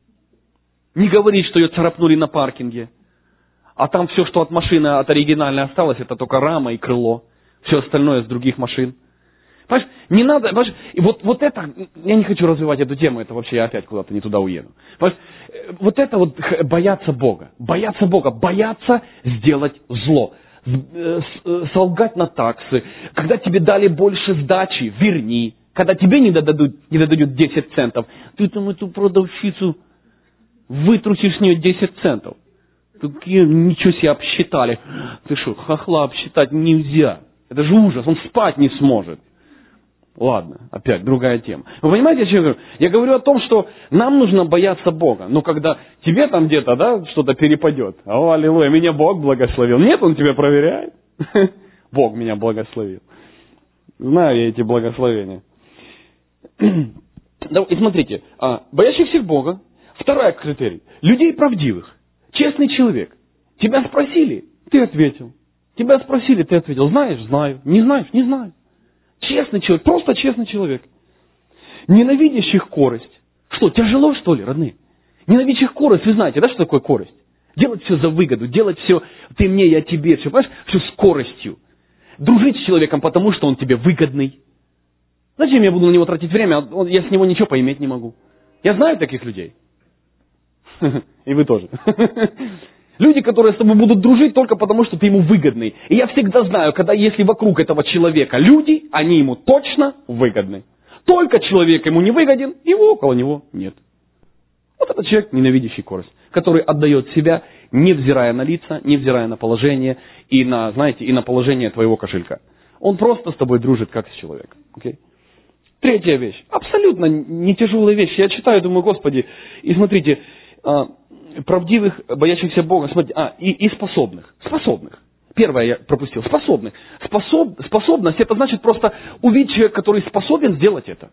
S2: Не говорить, что ее царапнули на паркинге. А там все, что от машины, от оригинальной осталось, это только рама и крыло. Все остальное с других машин. Понимаешь, не надо, понимаешь, и вот, вот это, я не хочу развивать эту тему, это вообще я опять куда-то не туда уеду. Понимаешь, вот это вот бояться Бога, бояться Бога, бояться сделать зло, солгать на таксы, когда тебе дали больше сдачи, верни, когда тебе не дадут, не дадут десять центов, ты там эту продавщицу вытрусишь с нее десять центов. Такие, ничего себе обсчитали. Ты что, хохла обсчитать нельзя. Это же ужас, он спать не сможет. Ладно, опять другая тема. Вы понимаете, о чем я говорю? Я говорю о том, что нам нужно бояться Бога. Но когда тебе там где-то, да, что-то перепадет, о, аллилуйя, меня Бог благословил. Нет, Он тебя проверяет. Бог меня благословил. Знаю я эти благословения. И смотрите, боящихся Бога, второй критерий. Людей правдивых. Честный человек. Тебя спросили, ты ответил. Тебя спросили, ты ответил. Знаешь? Знаю. Не знаешь? Не знаю. Честный человек, просто честный человек. Ненавидящих корость. Что, тяжело, что ли, родные? Ненавидящих корость, вы знаете, да, что такое корость? Делать все за выгоду, делать все ты мне, я тебе, все, понимаешь, все с коростью. Дружить с человеком, потому что он тебе выгодный. Зачем я буду на него тратить время, я с него ничего поиметь не могу. Я знаю таких людей. И вы тоже. Люди, которые с тобой будут дружить только потому, что ты ему выгодный. И я всегда знаю, когда если вокруг этого человека люди, они ему точно выгодны. Только человек ему не выгоден, его около него нет. Вот это человек, ненавидящий корость, который отдает себя, невзирая на лица, невзирая на положение и на, знаете, и на положение твоего кошелька. Он просто с тобой дружит, как с человеком. Okay? Третья вещь. Абсолютно не тяжелая вещь. Я читаю, думаю, Господи, и смотрите, правдивых, боящихся Бога, смотрите, а, и, и способных. Способных. Первое я пропустил. Способных. Способ, способность, это значит просто увидеть человека, который способен сделать это.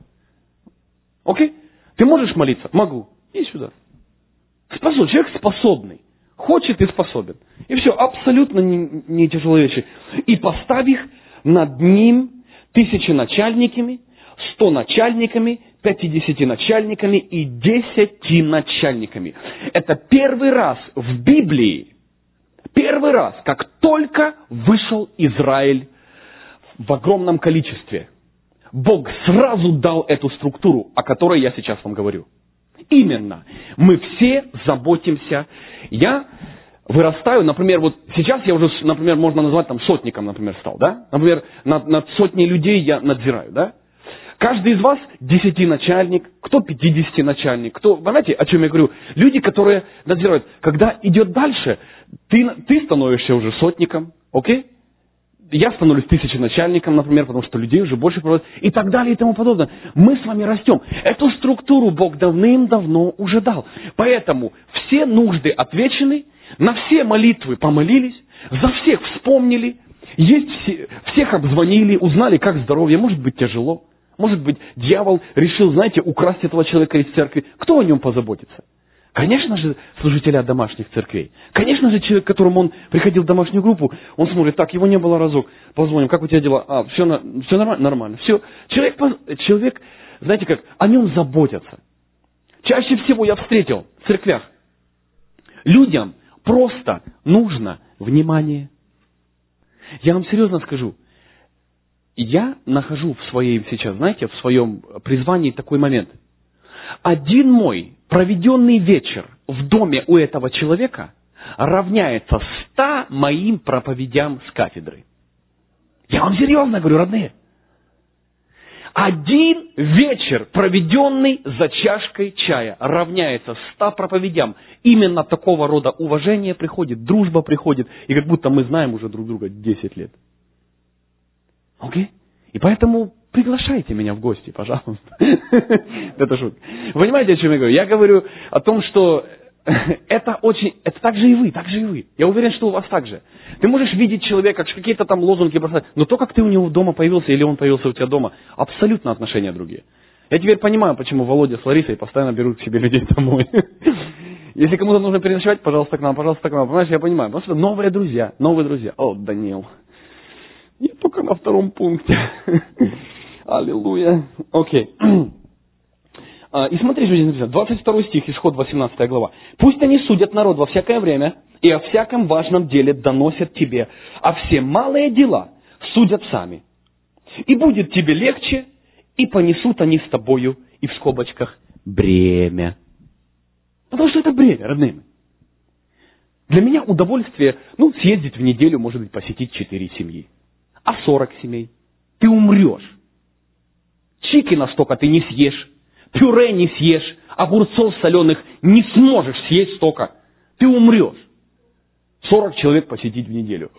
S2: Окей? Ты можешь молиться? Могу. Иди сюда. Способен. Человек способный. Хочет и способен. И все, абсолютно не, не тяжелые вещи. И поставь их над ним тысячи начальниками, сто начальниками, пятидесяти начальниками и десяти начальниками. Это первый раз в Библии, первый раз, как только вышел Израиль в огромном количестве, Бог сразу дал эту структуру, о которой я сейчас вам говорю. Именно, мы все заботимся. Я вырастаю, например, вот сейчас я уже, например, можно назвать там сотником, например, стал, да? Например, над, над сотней людей я надзираю, да? Каждый из вас десяти начальник, кто пятидесяти начальник, кто, понимаете, о чем я говорю? Люди, которые надзирают. Когда идет дальше, ты, ты становишься уже сотником, окей? Я становлюсь тысячи начальником, например, потому что людей уже больше проводят, и так далее, и тому подобное. Мы с вами растем. Эту структуру Бог давным-давно уже дал. Поэтому все нужды отвечены, на все молитвы помолились, за всех вспомнили, есть все, всех обзвонили, узнали, как здоровье, может быть тяжело. Может быть, дьявол решил, знаете, украсть этого человека из церкви. Кто о нем позаботится? Конечно же, служителя домашних церквей. Конечно же, человек, к которому он приходил в домашнюю группу, он смотрит, так, его не было разок. Позвоним, как у тебя дела? А, все, все нормально? Нормально. Все. Человек, человек, знаете как, о нем заботятся. Чаще всего я встретил в церквях. Людям просто нужно внимание. Я вам серьезно скажу. Я нахожу в своей сейчас, знаете, в своем призвании такой момент. Один мой проведенный вечер в доме у этого человека равняется ста моим проповедям с кафедры. Я вам серьезно говорю, родные. Один вечер, проведенный за чашкой чая, равняется ста проповедям. Именно такого рода уважение приходит, дружба приходит, и как будто мы знаем уже друг друга десять лет. Окей? Okay? И поэтому приглашайте меня в гости, пожалуйста. Это шутка. Вы понимаете, о чем я говорю? Я говорю о том, что это очень, это так же и вы, так же и вы. Я уверен, что у вас так же. Ты можешь видеть человека, какие-то там лозунги бросать, но то, как ты у него дома появился, или он появился у тебя дома, абсолютно отношения другие. Я теперь понимаю, почему Володя с Ларисой постоянно берут к себе людей домой. Если кому-то нужно переночевать, пожалуйста, к нам, пожалуйста, к нам. Понимаешь, я понимаю. Потому что новые друзья, новые друзья. О, Даниил. Я только на втором пункте. Аллилуйя. Окей. И смотри, что здесь написано. двадцать второй стих, Исход восемнадцатая глава. «Пусть они судят народ во всякое время, и о всяком важном деле доносят тебе, а все малые дела судят сами. И будет тебе легче, и понесут они с тобою, и в скобочках, бремя. Потому что это бремя, родные мои. Для меня удовольствие, ну, съездить в неделю, может быть, посетить четыре семьи. А сорок семей? Ты умрешь. Чикена столько ты не съешь, пюре не съешь, огурцов соленых не сможешь съесть столько. Ты умрешь. сорок человек посетить в неделю.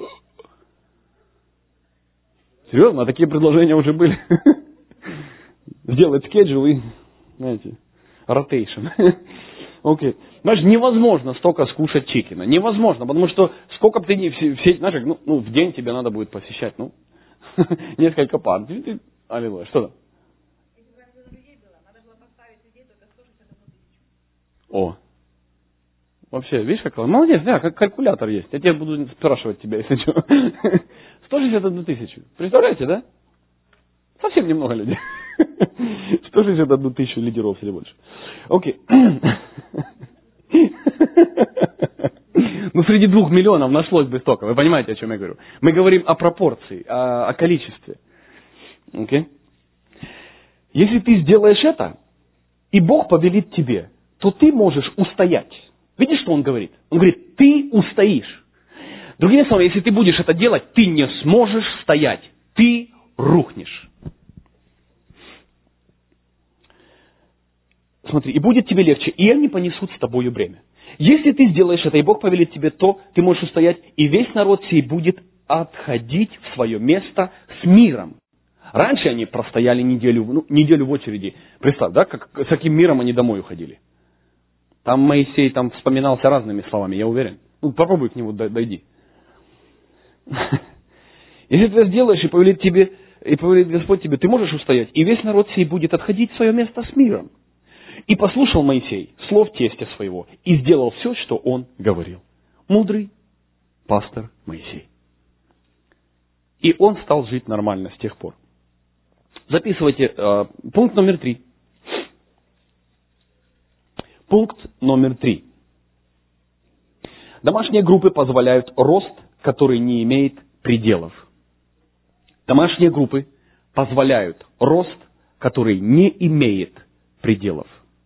S2: Серьезно? А такие предложения уже были? Сделать скеджул и, знаете, ротейшн. Окей. Знаешь, невозможно столько скушать чикена. Невозможно, потому что сколько бы ты ни все, все знаешь, ну, ну, в день тебе надо будет посещать, ну, несколько пар. Аллилуйя, что там? О. Вообще, видишь, как молодец, да, как калькулятор есть. Я тебе буду спрашивать тебя, если что. сто шестьдесят одну тысячу. Представляете, да? Совсем немного людей. сто шестьдесят одну тысячу лидеров или больше. Окей. Ну, среди двух миллионов нашлось бы столько. Вы понимаете, о чем я говорю? Мы говорим о пропорции, о, о количестве. Окей? Если ты сделаешь это, и Бог повелит тебе, то ты можешь устоять. Видишь, что Он говорит? Он говорит, ты устоишь. Другими словами, если ты будешь это делать, ты не сможешь стоять. Ты рухнешь. Смотри, и будет тебе легче, и они понесут с тобою бремя. Если ты сделаешь это, и Бог повелит тебе, то ты можешь устоять, и весь народ сей будет отходить в свое место с миром. Раньше они простояли неделю, ну, неделю в очереди. Представь, да, как, с каким миром они домой уходили. Там Моисей там вспоминался разными словами, я уверен. Ну, попробуй к нему дойди. Если ты это сделаешь, и повелит тебе, и повелит Господь тебе, ты можешь устоять, и весь народ сей будет отходить в свое место с миром. И послушал Моисей слов тестя своего, и сделал все, что он говорил. Мудрый пастор Моисей. И он стал жить нормально с тех пор. Записывайте э, пункт номер три. Пункт номер три. Домашние группы позволяют рост, который не имеет пределов. Домашние группы позволяют рост, который не имеет пределов.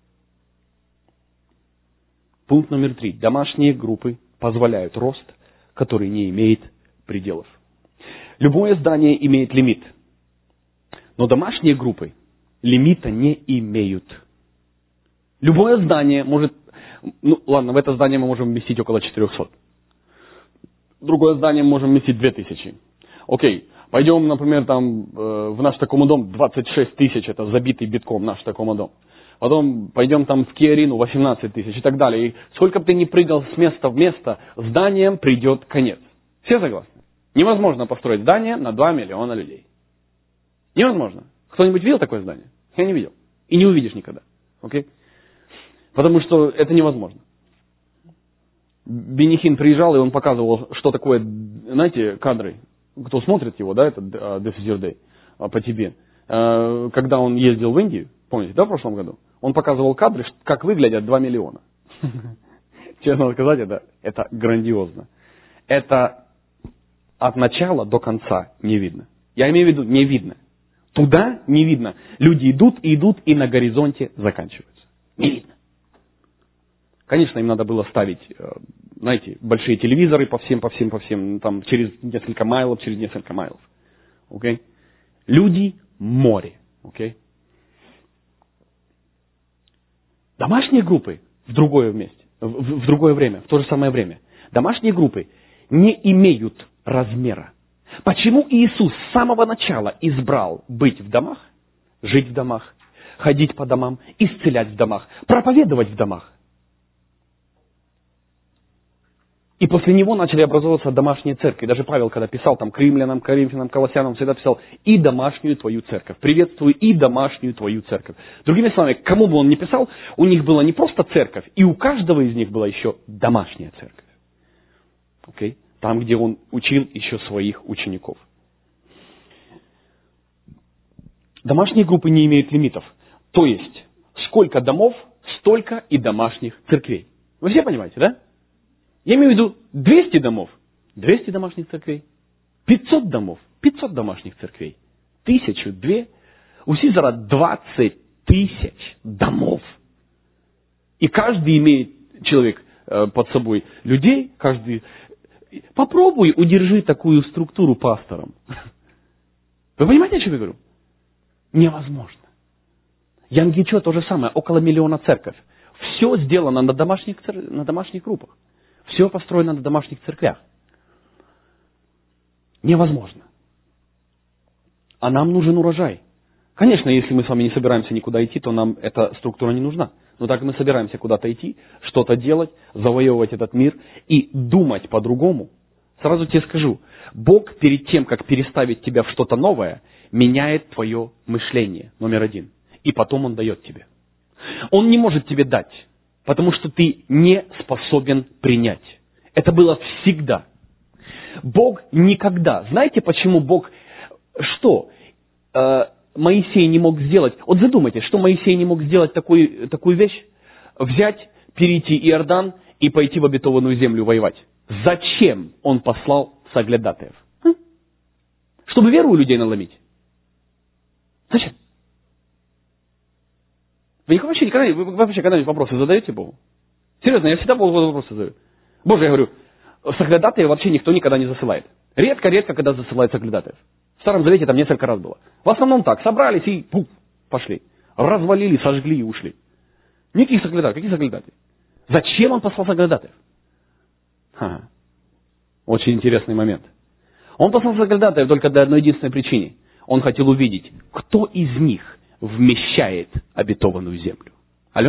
S2: Пункт номер три. Домашние группы позволяют рост, который не имеет пределов. Любое здание имеет лимит, но домашние группы лимита не имеют. Любое здание может... Ну, ладно, в это здание мы можем вместить около четырехсот. Другое здание мы можем вместить две тысячи. Окей, пойдем, например, там э, в наш такому дом двадцать шесть тысяч, это забитый битком наш такому дом. Потом пойдем там в Киарину восемнадцать тысяч и так далее. И сколько бы ты ни прыгал с места в место, зданием придет конец. Все согласны? Невозможно построить здание на два миллиона людей. Невозможно. Кто-нибудь видел такое здание? Я не видел. И не увидишь никогда. Окей? Потому что это невозможно. Бенихин приезжал, и он показывал, что такое, знаете, кадры. Кто смотрит его, да, это This is your day, по тебе. Когда он ездил в Индию, помните, да, в прошлом году? Он показывал кадры, как выглядят два миллиона. Честно сказать, это, это грандиозно. Это от начала до конца не видно. Я имею в виду, не видно. Туда не видно. Люди идут и идут, и на горизонте заканчиваются. Не видно. Конечно, им надо было ставить, знаете, большие телевизоры по всем, по всем, по всем, там, через несколько майлов, через несколько майлов. Окей? Люди – море. Окей? Домашние группы в другое месте, в, в, в другое время, в то же самое время. Домашние группы не имеют размера. Почему Иисус с самого начала избрал быть в домах, жить в домах, ходить по домам, исцелять в домах, проповедовать в домах? И после него начали образовываться домашние церкви. Даже Павел, когда писал там к римлянам, к коринфянам, колоссянам, всегда писал «и домашнюю твою церковь». Приветствую и домашнюю твою церковь. Другими словами, кому бы он ни писал, у них была не просто церковь, и у каждого из них была еще домашняя церковь. Okay? Там, где он учил еще своих учеников. Домашние группы не имеют лимитов. То есть, сколько домов, столько и домашних церквей. Вы все понимаете, да? Я имею в виду двести домов, двести домашних церквей, пятьсот домов, пятьсот домашних церквей, Тысячу, две. У Сизера двадцать тысяч домов. И каждый имеет, человек э, под собой людей, каждый... Попробуй, удержи такую структуру пастором. Вы понимаете, о чем я говорю? Невозможно. Янгичо то же самое, около миллиона церковь. Все сделано на домашних, на домашних группах. Все построено на домашних церквях. Невозможно. А нам нужен урожай. Конечно, если мы с вами не собираемся никуда идти, то нам эта структура не нужна. Но так мы собираемся куда-то идти, что-то делать, завоевывать этот мир и думать по-другому. Сразу тебе скажу, Бог перед тем, как переставить тебя в что-то новое, меняет твое мышление, номер один. И потом Он дает тебе. Он не может тебе дать, потому что ты не способен принять. Это было всегда. Бог никогда. Знаете, почему Бог... Что? Э, Моисей не мог сделать... Вот задумайтесь, что Моисей не мог сделать такую, такую вещь? Взять, перейти Иордан и пойти в обетованную землю воевать. Зачем он послал соглядатаев? Хм? Чтобы веру у людей наломить. Зачем? Вы вообще никогда, вы вообще когда-нибудь вопросы задаете Богу? Серьезно, я всегда Богу вопросы задаю. Боже, я говорю, соглядатаев вообще никто никогда не засылает. Редко-редко, когда засылают соглядатаев. В Старом Завете там несколько раз было. В основном так, собрались и пуф, пошли. Развалили, сожгли и ушли. Никаких соглядатаев. Какие соглядатаи? Зачем он послал соглядатаев? Ха. Очень интересный момент. Он послал соглядатаев только для одной единственной причины. Он хотел увидеть, кто из них вмещает обетованную землю. Алло?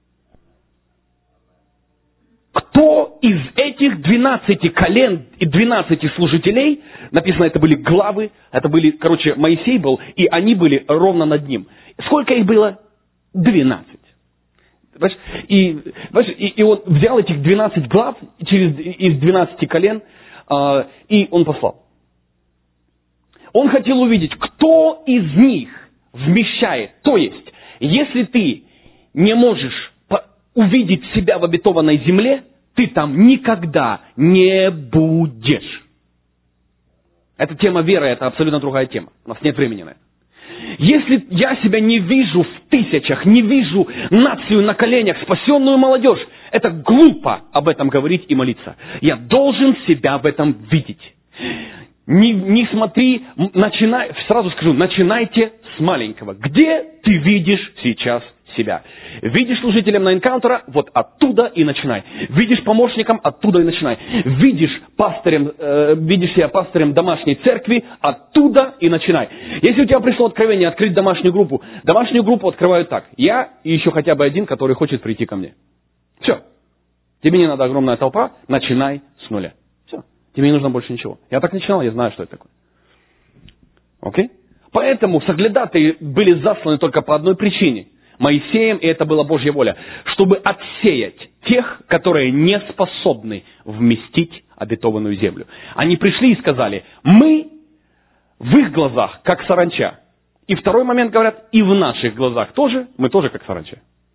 S2: Кто из этих двенадцати колен и двенадцати служителей, написано, это были главы, это были, короче, Моисей был, и они были ровно над ним. Сколько их было? Двенадцать. И, и, и он взял этих двенадцать глав через, из двенадцати колен, э, и он послал. Он хотел увидеть, кто из них вмещает. То есть, если ты не можешь увидеть себя в обетованной земле, ты там никогда не будешь. Это тема веры, это абсолютно другая тема. У нас нет времени на это. Если я себя не вижу в тысячах, не вижу нацию на коленях, спасенную молодежь, это глупо об этом говорить и молиться. Я должен себя в этом видеть. Не, не смотри, начинай, сразу скажу, начинайте с маленького. Где ты видишь сейчас себя? Видишь служителем на энкаунтера, вот оттуда и начинай. Видишь помощником, оттуда и начинай. Видишь пастырем, э, видишь себя пастырем домашней церкви, оттуда и начинай. Если у тебя пришло откровение открыть домашнюю группу, домашнюю группу открывают так. Я и еще хотя бы один, который хочет прийти ко мне. Все. Тебе не надо огромная толпа, начинай с нуля. Все. Тебе не нужно больше ничего. Я так начинал, я знаю, что это такое. Окей? Поэтому соглядатые были засланы только по одной причине. Моисеем, и это была Божья воля, чтобы отсеять тех, которые не способны вместить обетованную землю. Они пришли и сказали, мы в их глазах как саранча. И второй момент говорят, и в наших глазах тоже, мы тоже как саранча.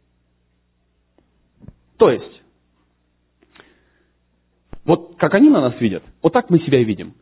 S2: То есть, вот как они на нас видят, вот так мы себя и видим.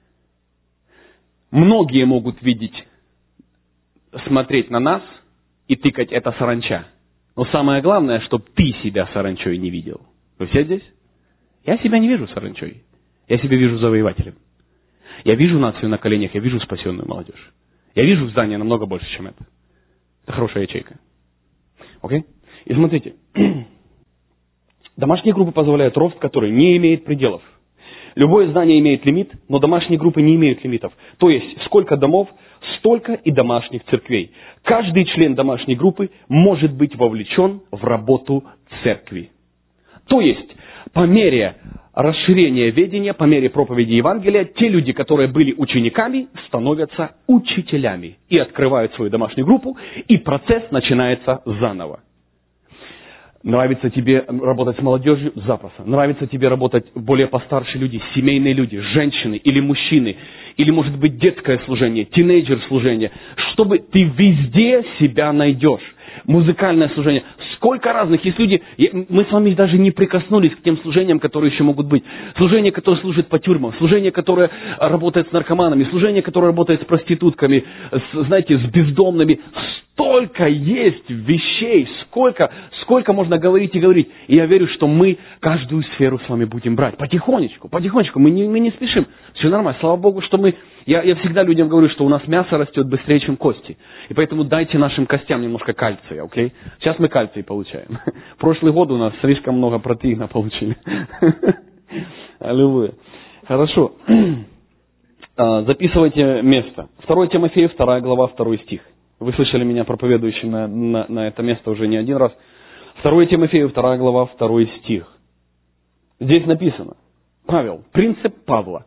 S2: Многие могут видеть, смотреть на нас, и тыкать это саранча. Но самое главное, чтобы ты себя саранчой не видел. Вы все здесь? Я себя не вижу саранчой. Я себя вижу завоевателем. Я вижу нацию на коленях, я вижу спасенную молодежь. Я вижу здание намного больше, чем это. Это хорошая ячейка. Окей? И смотрите. Домашние группы позволяют рост, который не имеет пределов. Любое здание имеет лимит, но домашние группы не имеют лимитов. То есть, сколько домов, столько и домашних церквей. Каждый член домашней группы может быть вовлечен в работу церкви. То есть, по мере расширения ведения, по мере проповеди Евангелия, те люди, которые были учениками, становятся учителями и открывают свою домашнюю группу, и процесс начинается заново. Нравится тебе работать с молодежью? Запросто. Нравится тебе работать более постарше люди, семейные люди, женщины или мужчины, или, может быть, детское служение, тинейджер служение, чтобы ты везде себя найдешь. Музыкальное служение. Сколько разных есть люди, мы с вами даже не прикоснулись к тем служениям, которые еще могут быть. Служение, которое служит по тюрьмам, служение, которое работает с наркоманами, служение, которое работает с проститутками, с, знаете, с бездомными. Столько есть вещей, сколько, сколько можно говорить и говорить. И я верю, что мы каждую сферу с вами будем брать. Потихонечку, потихонечку, мы не, мы не спешим. Все нормально, слава Богу, что мы... Я, я всегда людям говорю, что у нас мясо растет быстрее, чем кости. И поэтому дайте нашим костям немножко кальция, окей? Сейчас мы кальций получаем. Прошлый год у нас слишком много протеина получили. Аллилуйя. Хорошо. Записывайте место. второе Тимофею, вторая глава, второй стих. Вы слышали меня проповедующим на, на, на это место уже не один раз. второе Тимофею, вторая глава, второй стих. Здесь написано. Павел, принцип Павла.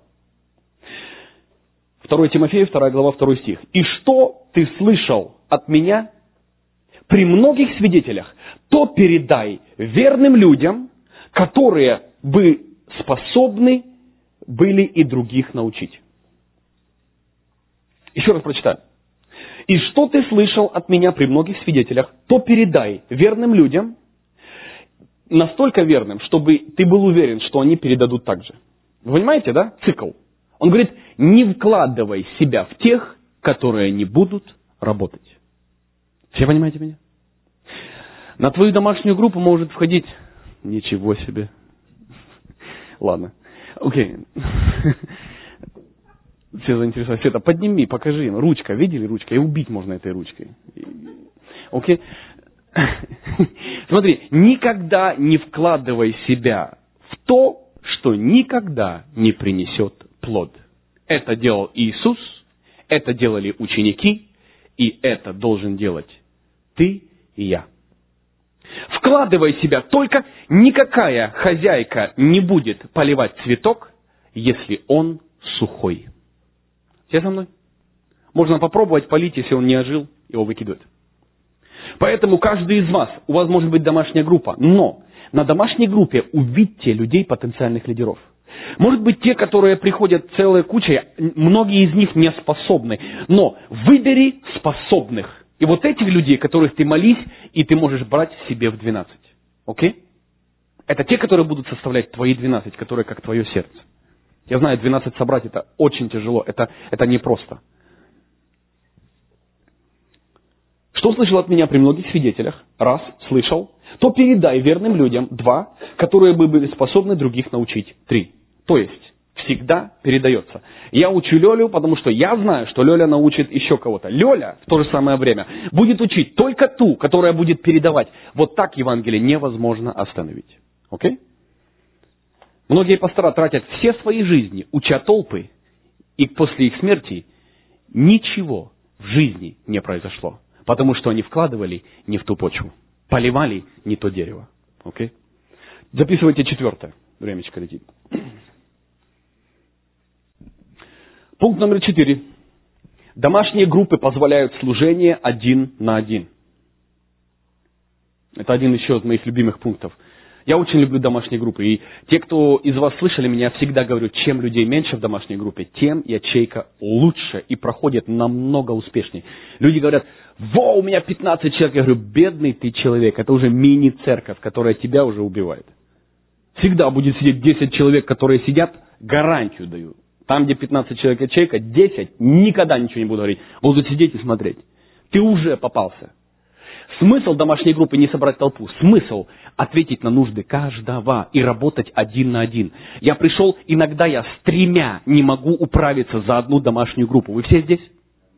S2: второе Тимофею, вторая глава, второй стих. «И что ты слышал от меня при многих свидетелях, то передай верным людям, которые бы способны были и других научить». Еще раз прочитаю. «И что ты слышал от меня при многих свидетелях, то передай верным людям, настолько верным, чтобы ты был уверен, что они передадут так же». Вы понимаете, да? Цикл. Он говорит, не вкладывай себя в тех, которые не будут работать. Все понимаете меня? На твою домашнюю группу может входить... Ничего себе. Ладно. Окей. Все заинтересовались. Света, подними, покажи им. Ручка, видели ручка? И убить можно этой ручкой. Окей? Смотри, никогда не вкладывай себя в то, что никогда не принесет плод. Это делал Иисус, это делали ученики, и это должен делать ты и я. Вкладывай себя, только никакая хозяйка не будет поливать цветок, если он сухой. Все со мной? Можно попробовать полить, если он не ожил, его выкидывают. Поэтому каждый из вас, у вас может быть домашняя группа, но на домашней группе увидьте людей, потенциальных лидеров. Может быть, те, которые приходят целая куча, многие из них не способны, но выбери способных. И вот этих людей, которых ты молись, и ты можешь брать себе в двенадцать. Окей? Это те, которые будут составлять твои двенадцать, которые как твое сердце. Я знаю, двенадцать собрать это очень тяжело, это, это непросто. Что слышал от меня при многих свидетелях? Раз, слышал. То передай верным людям. Два, которые бы были способны других научить. Три. То есть, всегда передается. Я учу Лёлю, потому что я знаю, что Лёля научит еще кого-то. Лёля в то же самое время будет учить только ту, которая будет передавать. Вот так Евангелие невозможно остановить. Окей? Многие пастора тратят все свои жизни, уча толпы, и после их смерти ничего в жизни не произошло. Потому что они вкладывали не в ту почву. Поливали не то дерево. Окей? Записывайте четвертое. Времечко летит. Пункт номер четыре. Домашние группы позволяют служение один на один. Это один еще из моих любимых пунктов. Я очень люблю домашние группы. И те, кто из вас слышали меня, я всегда говорю, чем людей меньше в домашней группе, тем ячейка лучше и проходит намного успешнее. Люди говорят, во, у меня пятнадцать человек. Я говорю, бедный ты человек, это уже мини-церковь, которая тебя уже убивает. Всегда будет сидеть десять человек, которые сидят, гарантию даю. Там, где пятнадцать человек ячейка, десять, никогда ничего не буду говорить. Будут сидеть и смотреть. Ты уже попался. Смысл домашней группы не собрать толпу. Смысл ответить на нужды каждого и работать один на один. Я пришел, иногда я с тремя не могу управиться за одну домашнюю группу. Вы все здесь?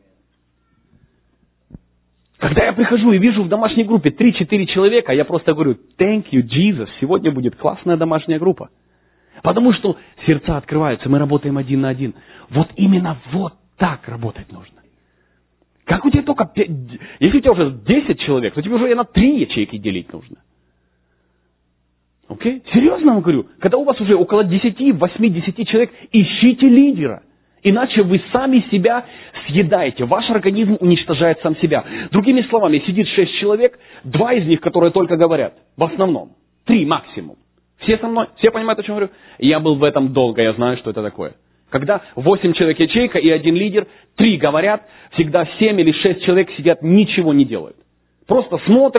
S2: Когда я прихожу и вижу в домашней группе три-четыре человека, я просто говорю, thank you, Jesus, сегодня будет классная домашняя группа. Потому что сердца открываются, мы работаем один на один. Вот именно вот так работать нужно. Как у тебя только пять... Если у тебя уже десять человек, то тебе уже на три ячейки делить нужно. Окей? Серьезно вам говорю. Когда у вас уже около десяти-восьмидесяти человек, ищите лидера. Иначе вы сами себя съедаете. Ваш организм уничтожает сам себя. Другими словами, сидит шесть человек, два из них, которые только говорят. В основном. Три максимум. Все со мной? Все понимают, о чем я говорю? Я был в этом долго, я знаю, что это такое. Когда восемь человек ячейка и один лидер, три говорят, всегда семь или шесть человек сидят, ничего не делают. Просто смотрят,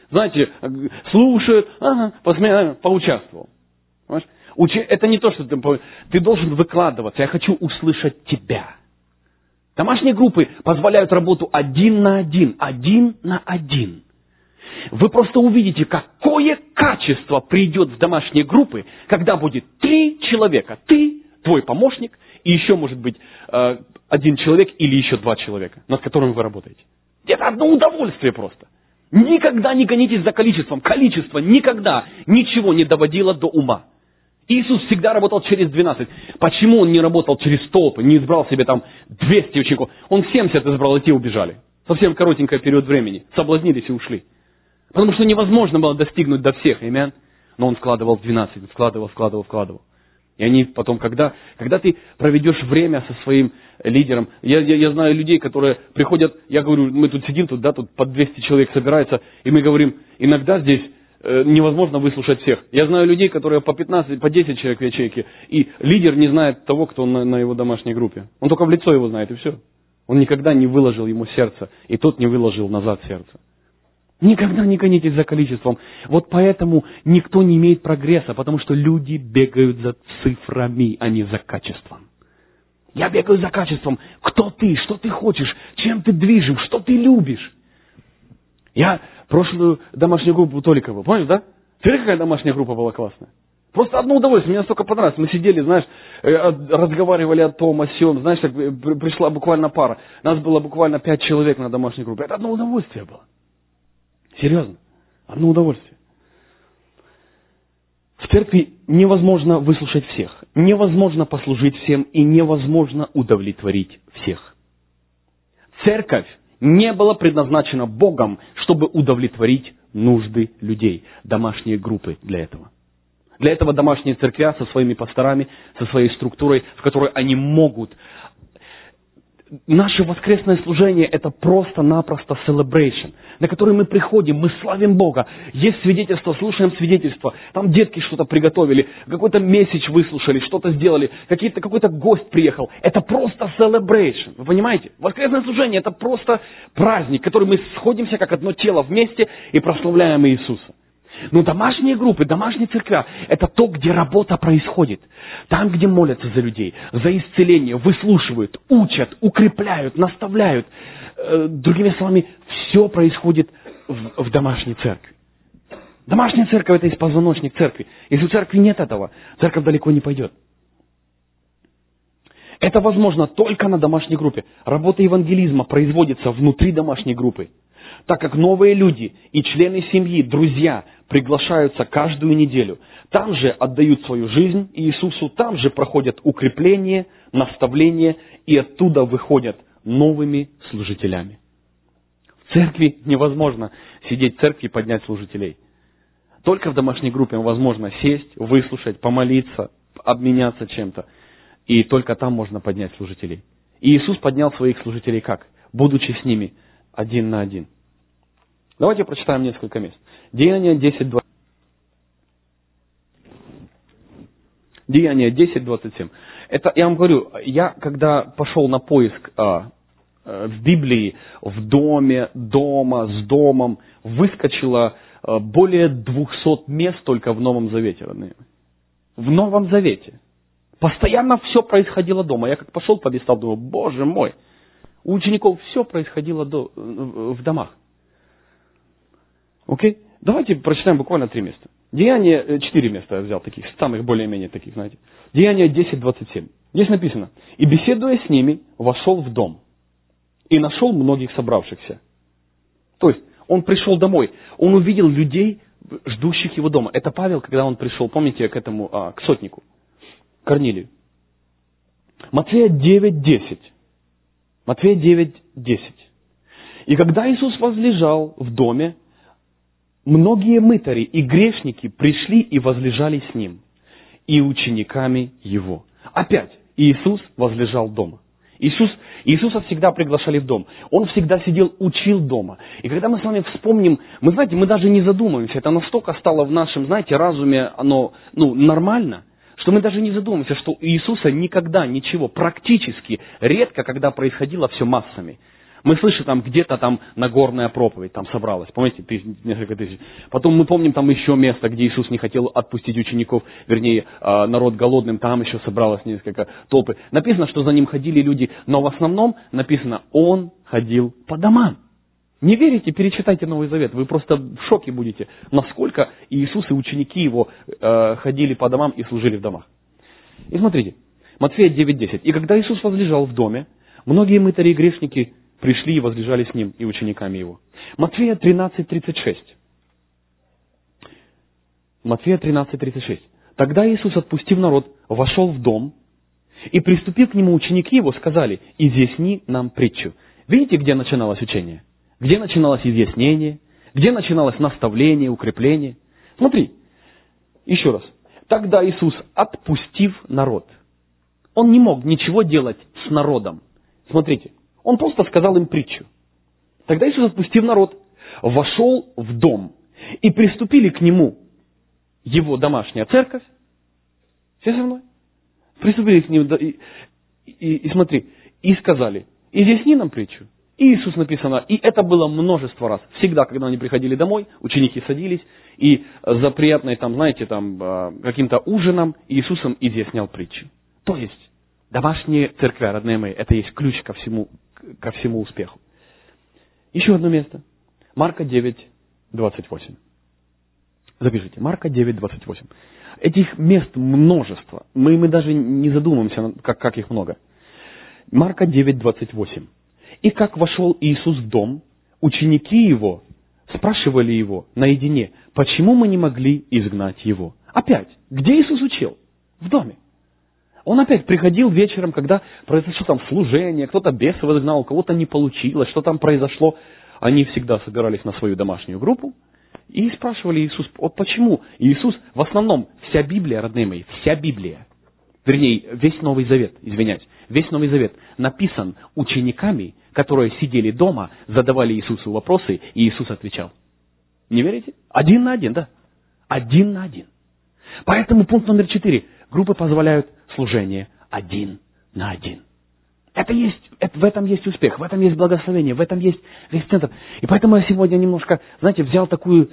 S2: знаете, слушают, ага, посмеял, поучаствовал. Понимаешь? Это не то, что ты, ты должен выкладываться. Я хочу услышать тебя. Домашние группы позволяют работу один на один, один на один. Вы просто увидите, какое качество придет в домашние группы, когда будет три человека. Ты, твой помощник, и еще, может быть, один человек или еще два человека, над которыми вы работаете. Это одно удовольствие просто. Никогда не гонитесь за количеством. Количество никогда ничего не доводило до ума. Иисус всегда работал через двенадцать. Почему Он не работал через толпы, не избрал себе там двести учеников? Он семьдесят избрал, и те убежали. Совсем коротенький период времени. Соблазнились и ушли. Потому что невозможно было достигнуть до всех, аминь. Но Он вкладывал в двенадцать, вкладывал, вкладывал, вкладывал. И они потом, когда, когда ты проведешь время со своим лидером, я, я, я знаю людей, которые приходят, я говорю, мы тут сидим, тут, да, тут по двести человек собирается, и мы говорим, иногда здесь э, невозможно выслушать всех. Я знаю людей, которые по пятнадцать, по десять человек в ячейке, и лидер не знает того, кто на, на его домашней группе. Он только в лицо его знает, и все. Он никогда не выложил ему сердце, и тот не выложил назад сердце. Никогда не гонитесь за количеством. Вот поэтому никто не имеет прогресса, потому что люди бегают за цифрами, а не за качеством. Я бегаю за качеством. Кто ты? Что ты хочешь? Чем ты движим? Что ты любишь? Я прошлую домашнюю группу Толикова, помнишь, да? Смотри, какая домашняя группа была классная. Просто одно удовольствие, мне настолько понравилось. Мы сидели, знаешь, разговаривали о том, о сём, знаешь, как пришла буквально пара. Нас было буквально пять человек на домашней группе. Это одно удовольствие было. Серьезно. Одно удовольствие. В церкви невозможно выслушать всех, невозможно послужить всем и невозможно удовлетворить всех. Церковь не была предназначена Богом, чтобы удовлетворить нужды людей. Домашние группы для этого. Для этого домашние церкви со своими пасторами, со своей структурой, в которой они могут. Наше воскресное служение – это просто-напросто celebration, на который мы приходим, мы славим Бога. Есть свидетельство, слушаем свидетельство. Там детки что-то приготовили, какой-то месседж выслушали, что-то сделали, какие-то, какой-то гость приехал. Это просто celebration, вы понимаете? Воскресное служение – это просто праздник, в который мы сходимся как одно тело вместе и прославляем Иисуса. Но домашние группы, домашние церкви – это то, где работа происходит. Там, где молятся за людей, за исцеление, выслушивают, учат, укрепляют, наставляют. Другими словами, все происходит в, в домашней церкви. Домашняя церковь – это есть позвоночник церкви. Если у церкви нет этого, церковь далеко не пойдет. Это возможно только на домашней группе. Работа евангелизма производится внутри домашней группы. Так как новые люди и члены семьи, друзья, приглашаются каждую неделю. Там же отдают свою жизнь Иисусу, там же проходят укрепление, наставление и оттуда выходят новыми служителями. В церкви невозможно сидеть в церкви и поднять служителей. Только в домашней группе возможно сесть, выслушать, помолиться, обменяться чем-то. И только там можно поднять служителей. И Иисус поднял своих служителей как? Будучи с ними один на один. Давайте прочитаем несколько мест. Деяния десять, двадцать. Деяния десять, двадцать семь. Это, я вам говорю, я когда пошел на поиск а, а, в Библии, в доме, дома, с домом, выскочило а, более двухсот мест только в Новом Завете, родные. В Новом Завете. Постоянно все происходило дома. Я как пошел по местам, думаю, Боже мой, у учеников все происходило до, в домах. Окей? Давайте прочитаем буквально три места. Деяния, четыре места я взял таких, самых более-менее таких, знаете. Деяния десять, двадцать семь. Здесь написано: «И, беседуя с ними, вошел в дом, и нашел многих собравшихся». То есть, он пришел домой, он увидел людей, ждущих его дома. Это Павел, когда он пришел, помните, к этому, а, к сотнику, Корнилию. Матфея девять, десять. Матфея девять, десять. «И когда Иисус возлежал в доме, многие мытари и грешники пришли и возлежали с ним, и учениками его». Опять, Иисус возлежал дома. Иисус, Иисуса всегда приглашали в дом. Он всегда сидел, учил дома. И когда мы с вами вспомним, мы, знаете, мы даже не задумываемся, это настолько стало в нашем, знаете, разуме, оно, ну, нормально, что мы даже не задумываемся, что у Иисуса никогда ничего, практически, редко, когда происходило все массами. Мы слышим, там где-то там Нагорная проповедь там собралась, помните, тысяч, несколько тысяч. Потом мы помним там еще место, где Иисус не хотел отпустить учеников, вернее, народ голодным, там еще собралось несколько толпы. Написано, что за ним ходили люди, но в основном написано, он ходил по домам. Не верите, перечитайте Новый Завет, вы просто в шоке будете, насколько Иисус и ученики его э, ходили по домам и служили в домах. И смотрите, Матфея девять десять. «И когда Иисус возлежал в доме, многие мытари и грешники пришли и возлежали с ним и учениками его». Матфея тринадцать тридцать шесть. Матфея тринадцать тридцать шесть. «Тогда Иисус, отпустив народ, вошел в дом, и, приступив к нему, ученики его сказали, изъясни нам притчу». Видите, где начиналось учение? Где начиналось изъяснение? Где начиналось наставление, укрепление? Смотри, еще раз. «Тогда Иисус, отпустив народ». Он не мог ничего делать с народом. Смотрите, он просто сказал им притчу. Тогда Иисус, отпустив народ, вошел в дом, и приступили к нему его домашняя церковь. Все со мной? Приступили к нему, и, и, и смотри, и сказали, изъясни нам притчу. И Иисус написано, и это было множество раз. Всегда, когда они приходили домой, ученики садились, и за приятной, там, знаете, там, каким-то ужином Иисусом изъяснял притчу. То есть, домашние церкви, родные мои, это есть ключ ко всему, ко всему успеху. Еще одно место. Марка девять двадцать восемь. Запишите. Марка девять двадцать восемь. Этих мест множество. Мы, мы даже не задумываемся, как, как их много. Марка девять двадцать восемь. «И как вошел Иисус в дом, ученики его спрашивали его наедине, почему мы не могли изгнать его». Опять, где Иисус учил? В доме. Он опять приходил вечером, когда произошло там служение, кто-то бесов изгнал, у кого-то не получилось, что там произошло. Они всегда собирались на свою домашнюю группу и спрашивали Иисус, вот почему? И Иисус, в основном, вся Библия, родные мои, вся Библия, вернее, весь Новый Завет, извиняюсь, весь Новый Завет написан учениками, которые сидели дома, задавали Иисусу вопросы, и Иисус отвечал. Не верите? Один на один, да. Один на один. Поэтому пункт номер четыре. Группы позволяют служение один на один. Это есть, это, в этом есть успех, в этом есть благословение, в этом есть весь центр. И поэтому я сегодня немножко, знаете, взял такую,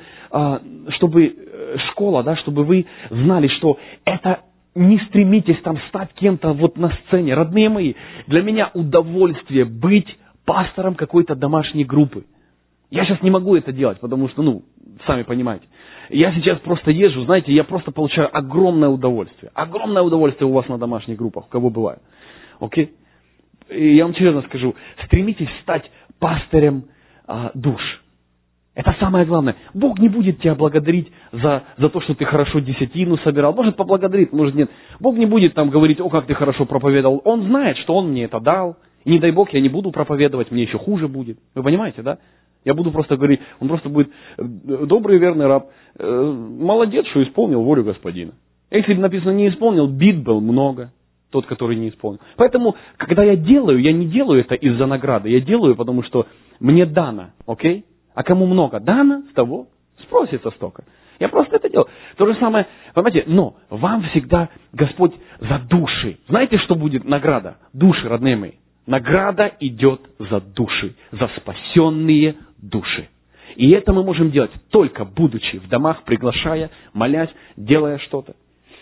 S2: чтобы школа, да, чтобы вы знали, что это не стремитесь там стать кем-то вот на сцене. Родные мои, для меня удовольствие быть пастором какой-то домашней группы. Я сейчас не могу это делать, потому что, ну, сами понимаете. Я сейчас просто езжу, знаете, я просто получаю огромное удовольствие. Огромное удовольствие у вас на домашних группах, у кого бывает. Окей? И я вам честно скажу, стремитесь стать пастырем а, душ. Это самое главное. Бог не будет тебя благодарить за, за то, что ты хорошо десятину собирал. Может, поблагодарит, может, нет. Бог не будет там говорить, о, как ты хорошо проповедовал. Он знает, что Он мне это дал. И не дай Бог, я не буду проповедовать, мне еще хуже будет. Вы понимаете, да? Я буду просто говорить, он просто будет добрый и верный раб. Молодец, что исполнил волю Господина. Если бы написано не исполнил, бит был много. Тот, который не исполнил. Поэтому, когда я делаю, я не делаю это из-за награды. Я делаю, потому что мне дано. Окей? А кому много дано, с того спросится столько. Я просто это делаю. То же самое, понимаете, но вам всегда Господь за души. Знаете, что будет награда? Души, родные мои. Награда идет за души, за спасенные души. И это мы можем делать только будучи в домах, приглашая, молясь, делая что-то.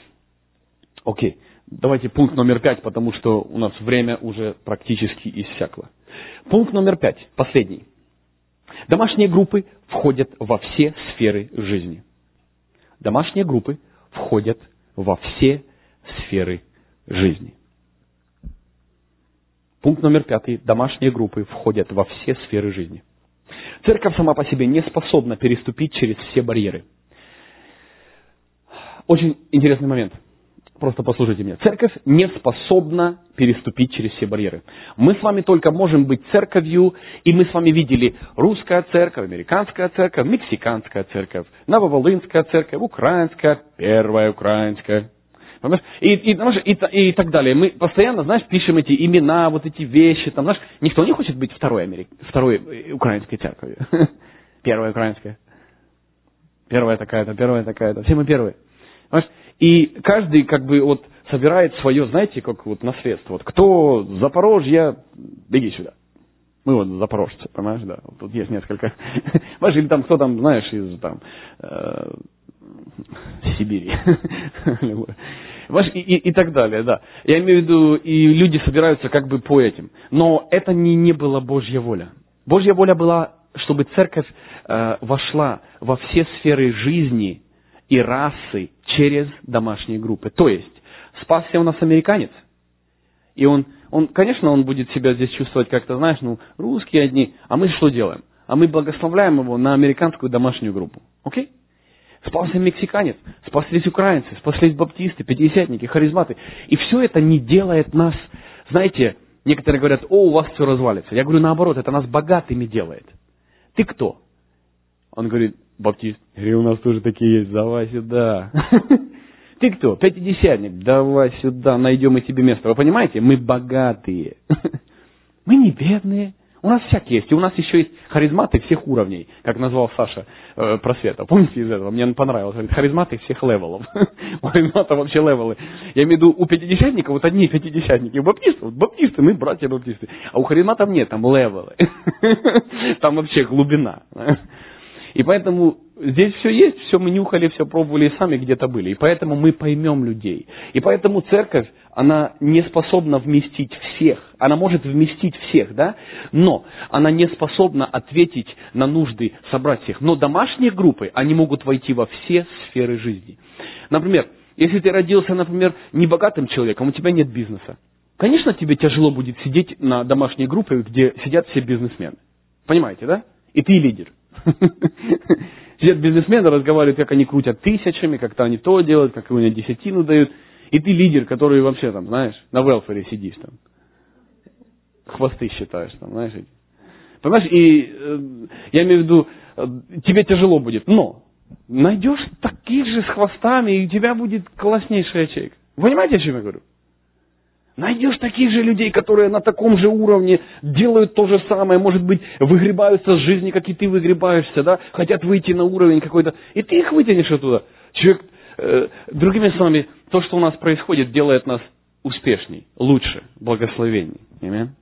S2: Окей, давайте пункт номер пять, потому что у нас время уже практически иссякло. Пункт номер пять, последний. Домашние группы входят во все сферы жизни. Домашние группы входят во все сферы жизни. Пункт номер пятый. Домашние группы входят во все сферы жизни. Церковь сама по себе не способна переступить через все барьеры. Очень интересный момент. Просто послушайте меня. Церковь не способна переступить через все барьеры. Мы с вами только можем быть церковью, и мы с вами видели русская церковь, американская церковь, мексиканская церковь, нововолынская церковь, украинская, первая украинская. И, и, и, и так далее. Мы постоянно, знаешь, пишем эти имена, вот эти вещи. Там, знаешь, никто не хочет быть второй, Америк... второй украинской церковью. Первая украинская. Первая такая-то, первая такая-то. Все мы первые. Понимаешь? И каждый как бы вот собирает свое, знаете, как вот наследство. Вот кто Запорожье, беги сюда. Мы вот запорожцы, понимаешь, да. Вот тут есть несколько. Знаешь, или там кто там, знаешь, из там э, Сибири. И, и, и так далее, да. Я имею в виду, и люди собираются как бы по этим. Но это не, не была Божья воля. Божья воля была, чтобы церковь э, вошла во все сферы жизни и расы через домашние группы. То есть, спасся у нас американец, и он, он, конечно, он будет себя здесь чувствовать как-то, знаешь, ну, русские одни, а мы что делаем? А мы благословляем его на американскую домашнюю группу. Окей? Спасся мексиканец, спаслись украинцы, спаслись баптисты, пятидесятники, харизматы. И все это не делает нас, знаете, некоторые говорят, о, у вас все развалится. Я говорю, наоборот, это нас богатыми делает. Ты кто? Он говорит, баптист. Я говорю, у нас тоже такие есть, давай сюда. Ты кто? Пятидесятник, давай сюда, найдем и тебе место. Вы понимаете, мы богатые. Мы не бедные. У нас всякие есть. И у нас еще есть харизматы всех уровней, как назвал Саша э, Просвета. Помните из этого? Мне понравилось. Говорит, харизматы всех левелов. У харизматов вообще левелы. Я имею в виду, у пятидесятников вот одни пятидесятники. У баптистов, вот баптисты, мы братья баптисты. А у харизматов нет, там левелы. Там вообще глубина. И поэтому здесь все есть, все мы нюхали, все пробовали и сами где-то были. И поэтому мы поймем людей. И поэтому церковь, она не способна вместить всех. Она может вместить всех, да? Но она не способна ответить на нужды, собрать всех. Но домашние группы, они могут войти во все сферы жизни. Например, если ты родился, например, небогатым человеком, у тебя нет бизнеса. Конечно, тебе тяжело будет сидеть на домашней группе, где сидят все бизнесмены. Понимаете, да? И ты лидер. Сидят бизнесмены, разговаривают, как они крутят тысячами, как-то они то делают, как они десятину дают. И ты лидер, который вообще там, знаешь, на велфере сидишь там. Хвосты считаешь там, знаешь. Понимаешь, и э, я имею в виду, э, тебе тяжело будет. Но найдешь таких же с хвостами, и у тебя будет класснейшая ячейка. Вы понимаете, о чем я говорю? Найдешь таких же людей, которые на таком же уровне делают то же самое, может быть, выгребаются с жизни, как и ты выгребаешься, да, хотят выйти на уровень какой-то, и ты их вытянешь оттуда. Человек, э, другими словами, то, что у нас происходит, делает нас успешней, лучше, благословенней. Аминь.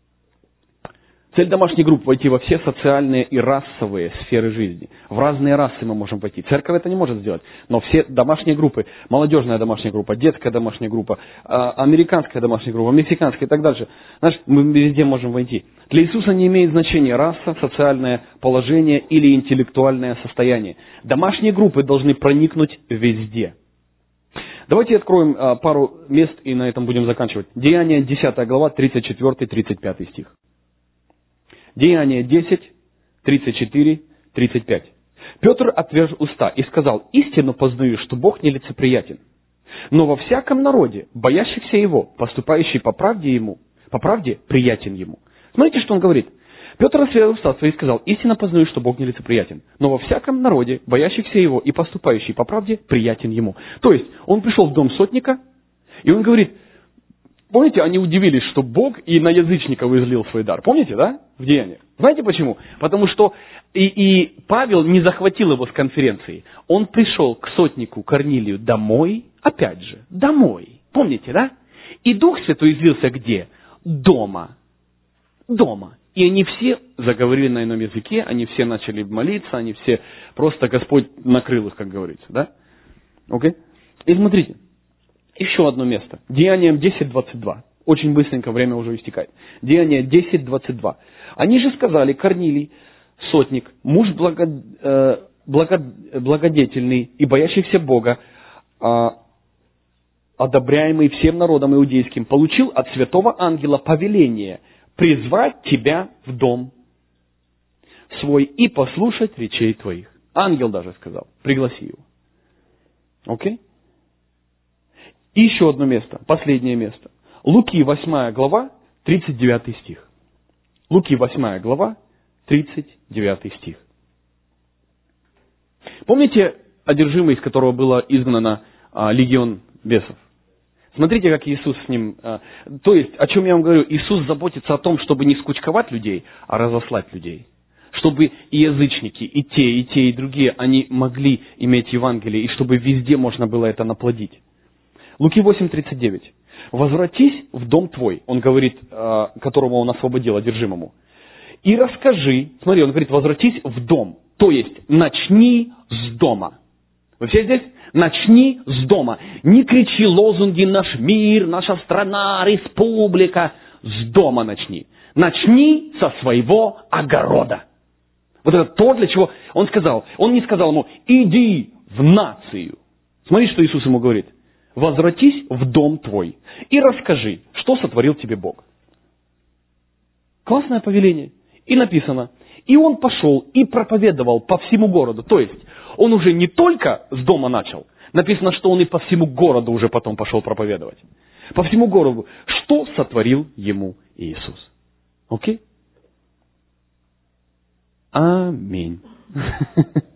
S2: Цель домашней группы – войти во все социальные и расовые сферы жизни. В разные расы мы можем пойти. Церковь это не может сделать. Но все домашние группы, молодежная домашняя группа, детская домашняя группа, американская домашняя группа, мексиканская и так дальше. Знаешь, мы везде можем войти. Для Иисуса не имеет значения раса, социальное положение или интеллектуальное состояние. Домашние группы должны проникнуть везде. Давайте откроем пару мест и на этом будем заканчивать. Деяния десятая глава, тридцать четвёртый тридцать пятый стих. Деяния десять, тридцать четыре, тридцать пять. Петр отверз уста и сказал, истину познаю, что Бог нелицеприятен. Но во всяком народе, боящихся Его, поступающий по правде Ему, по правде приятен Ему. Смотрите, что он говорит. Петр отверз уста свои и сказал, истинно познаю, что Бог нелицеприятен. Но во всяком народе, боящихся Его и поступающий по правде приятен Ему. То есть, он пришел в дом сотника, и он говорит, помните, они удивились, что Бог и на язычников излил свой дар. Помните, да? В Деяниях. Знаете почему? Потому что и, и Павел не захватил его с конференции. Он пришел к сотнику Корнилию домой, опять же, домой. Помните, да? И Дух Святой излился где? Дома. Дома. И они все заговорили на ином языке, они все начали молиться, они все просто Господь накрыл их, как говорится, да? Окей? И смотрите. Еще одно место. Деяниям десять двадцать два. Очень быстренько, время уже истекает. Деяния десять двадцать два. Они же сказали, Корнилий, сотник, муж благо, э, благо, благодетельный и боящийся Бога, э, одобряемый всем народом иудейским, получил от святого ангела повеление призвать тебя в дом свой и послушать речей твоих. Ангел даже сказал, пригласи его. Окей? И еще одно место, последнее место. Луки восьмая глава, тридцать девятый стих. Луки восьмая глава, тридцать девятый стих. Помните одержимый, из которого было изгнано а, легион бесов? Смотрите, как Иисус с ним... А, то есть, о чем я вам говорю, Иисус заботится о том, чтобы не скучковать людей, а разослать людей. Чтобы и язычники, и те, и те, и другие, они могли иметь Евангелие, и чтобы везде можно было это наплодить. Луки восемь тридцать девять. «Возвратись в дом твой», он говорит, которого он освободил, одержимому, И расскажи, смотри, он говорит, возвратись в дом. То есть, начни с дома. Вы все здесь? Начни с дома. Не кричи лозунги «Наш мир», «Наша страна», «Республика». С дома начни. Начни со своего огорода. Вот это то, для чего он сказал. Он не сказал ему «иди в нацию». Смотри, что Иисус ему говорит. «Возвратись в дом твой и расскажи, что сотворил тебе Бог». Классное повеление. И написано, и он пошел и проповедовал по всему городу. То есть, он уже не только с дома начал. Написано, что он и по всему городу уже потом пошел проповедовать. По всему городу. Что сотворил ему Иисус? Окей? Аминь.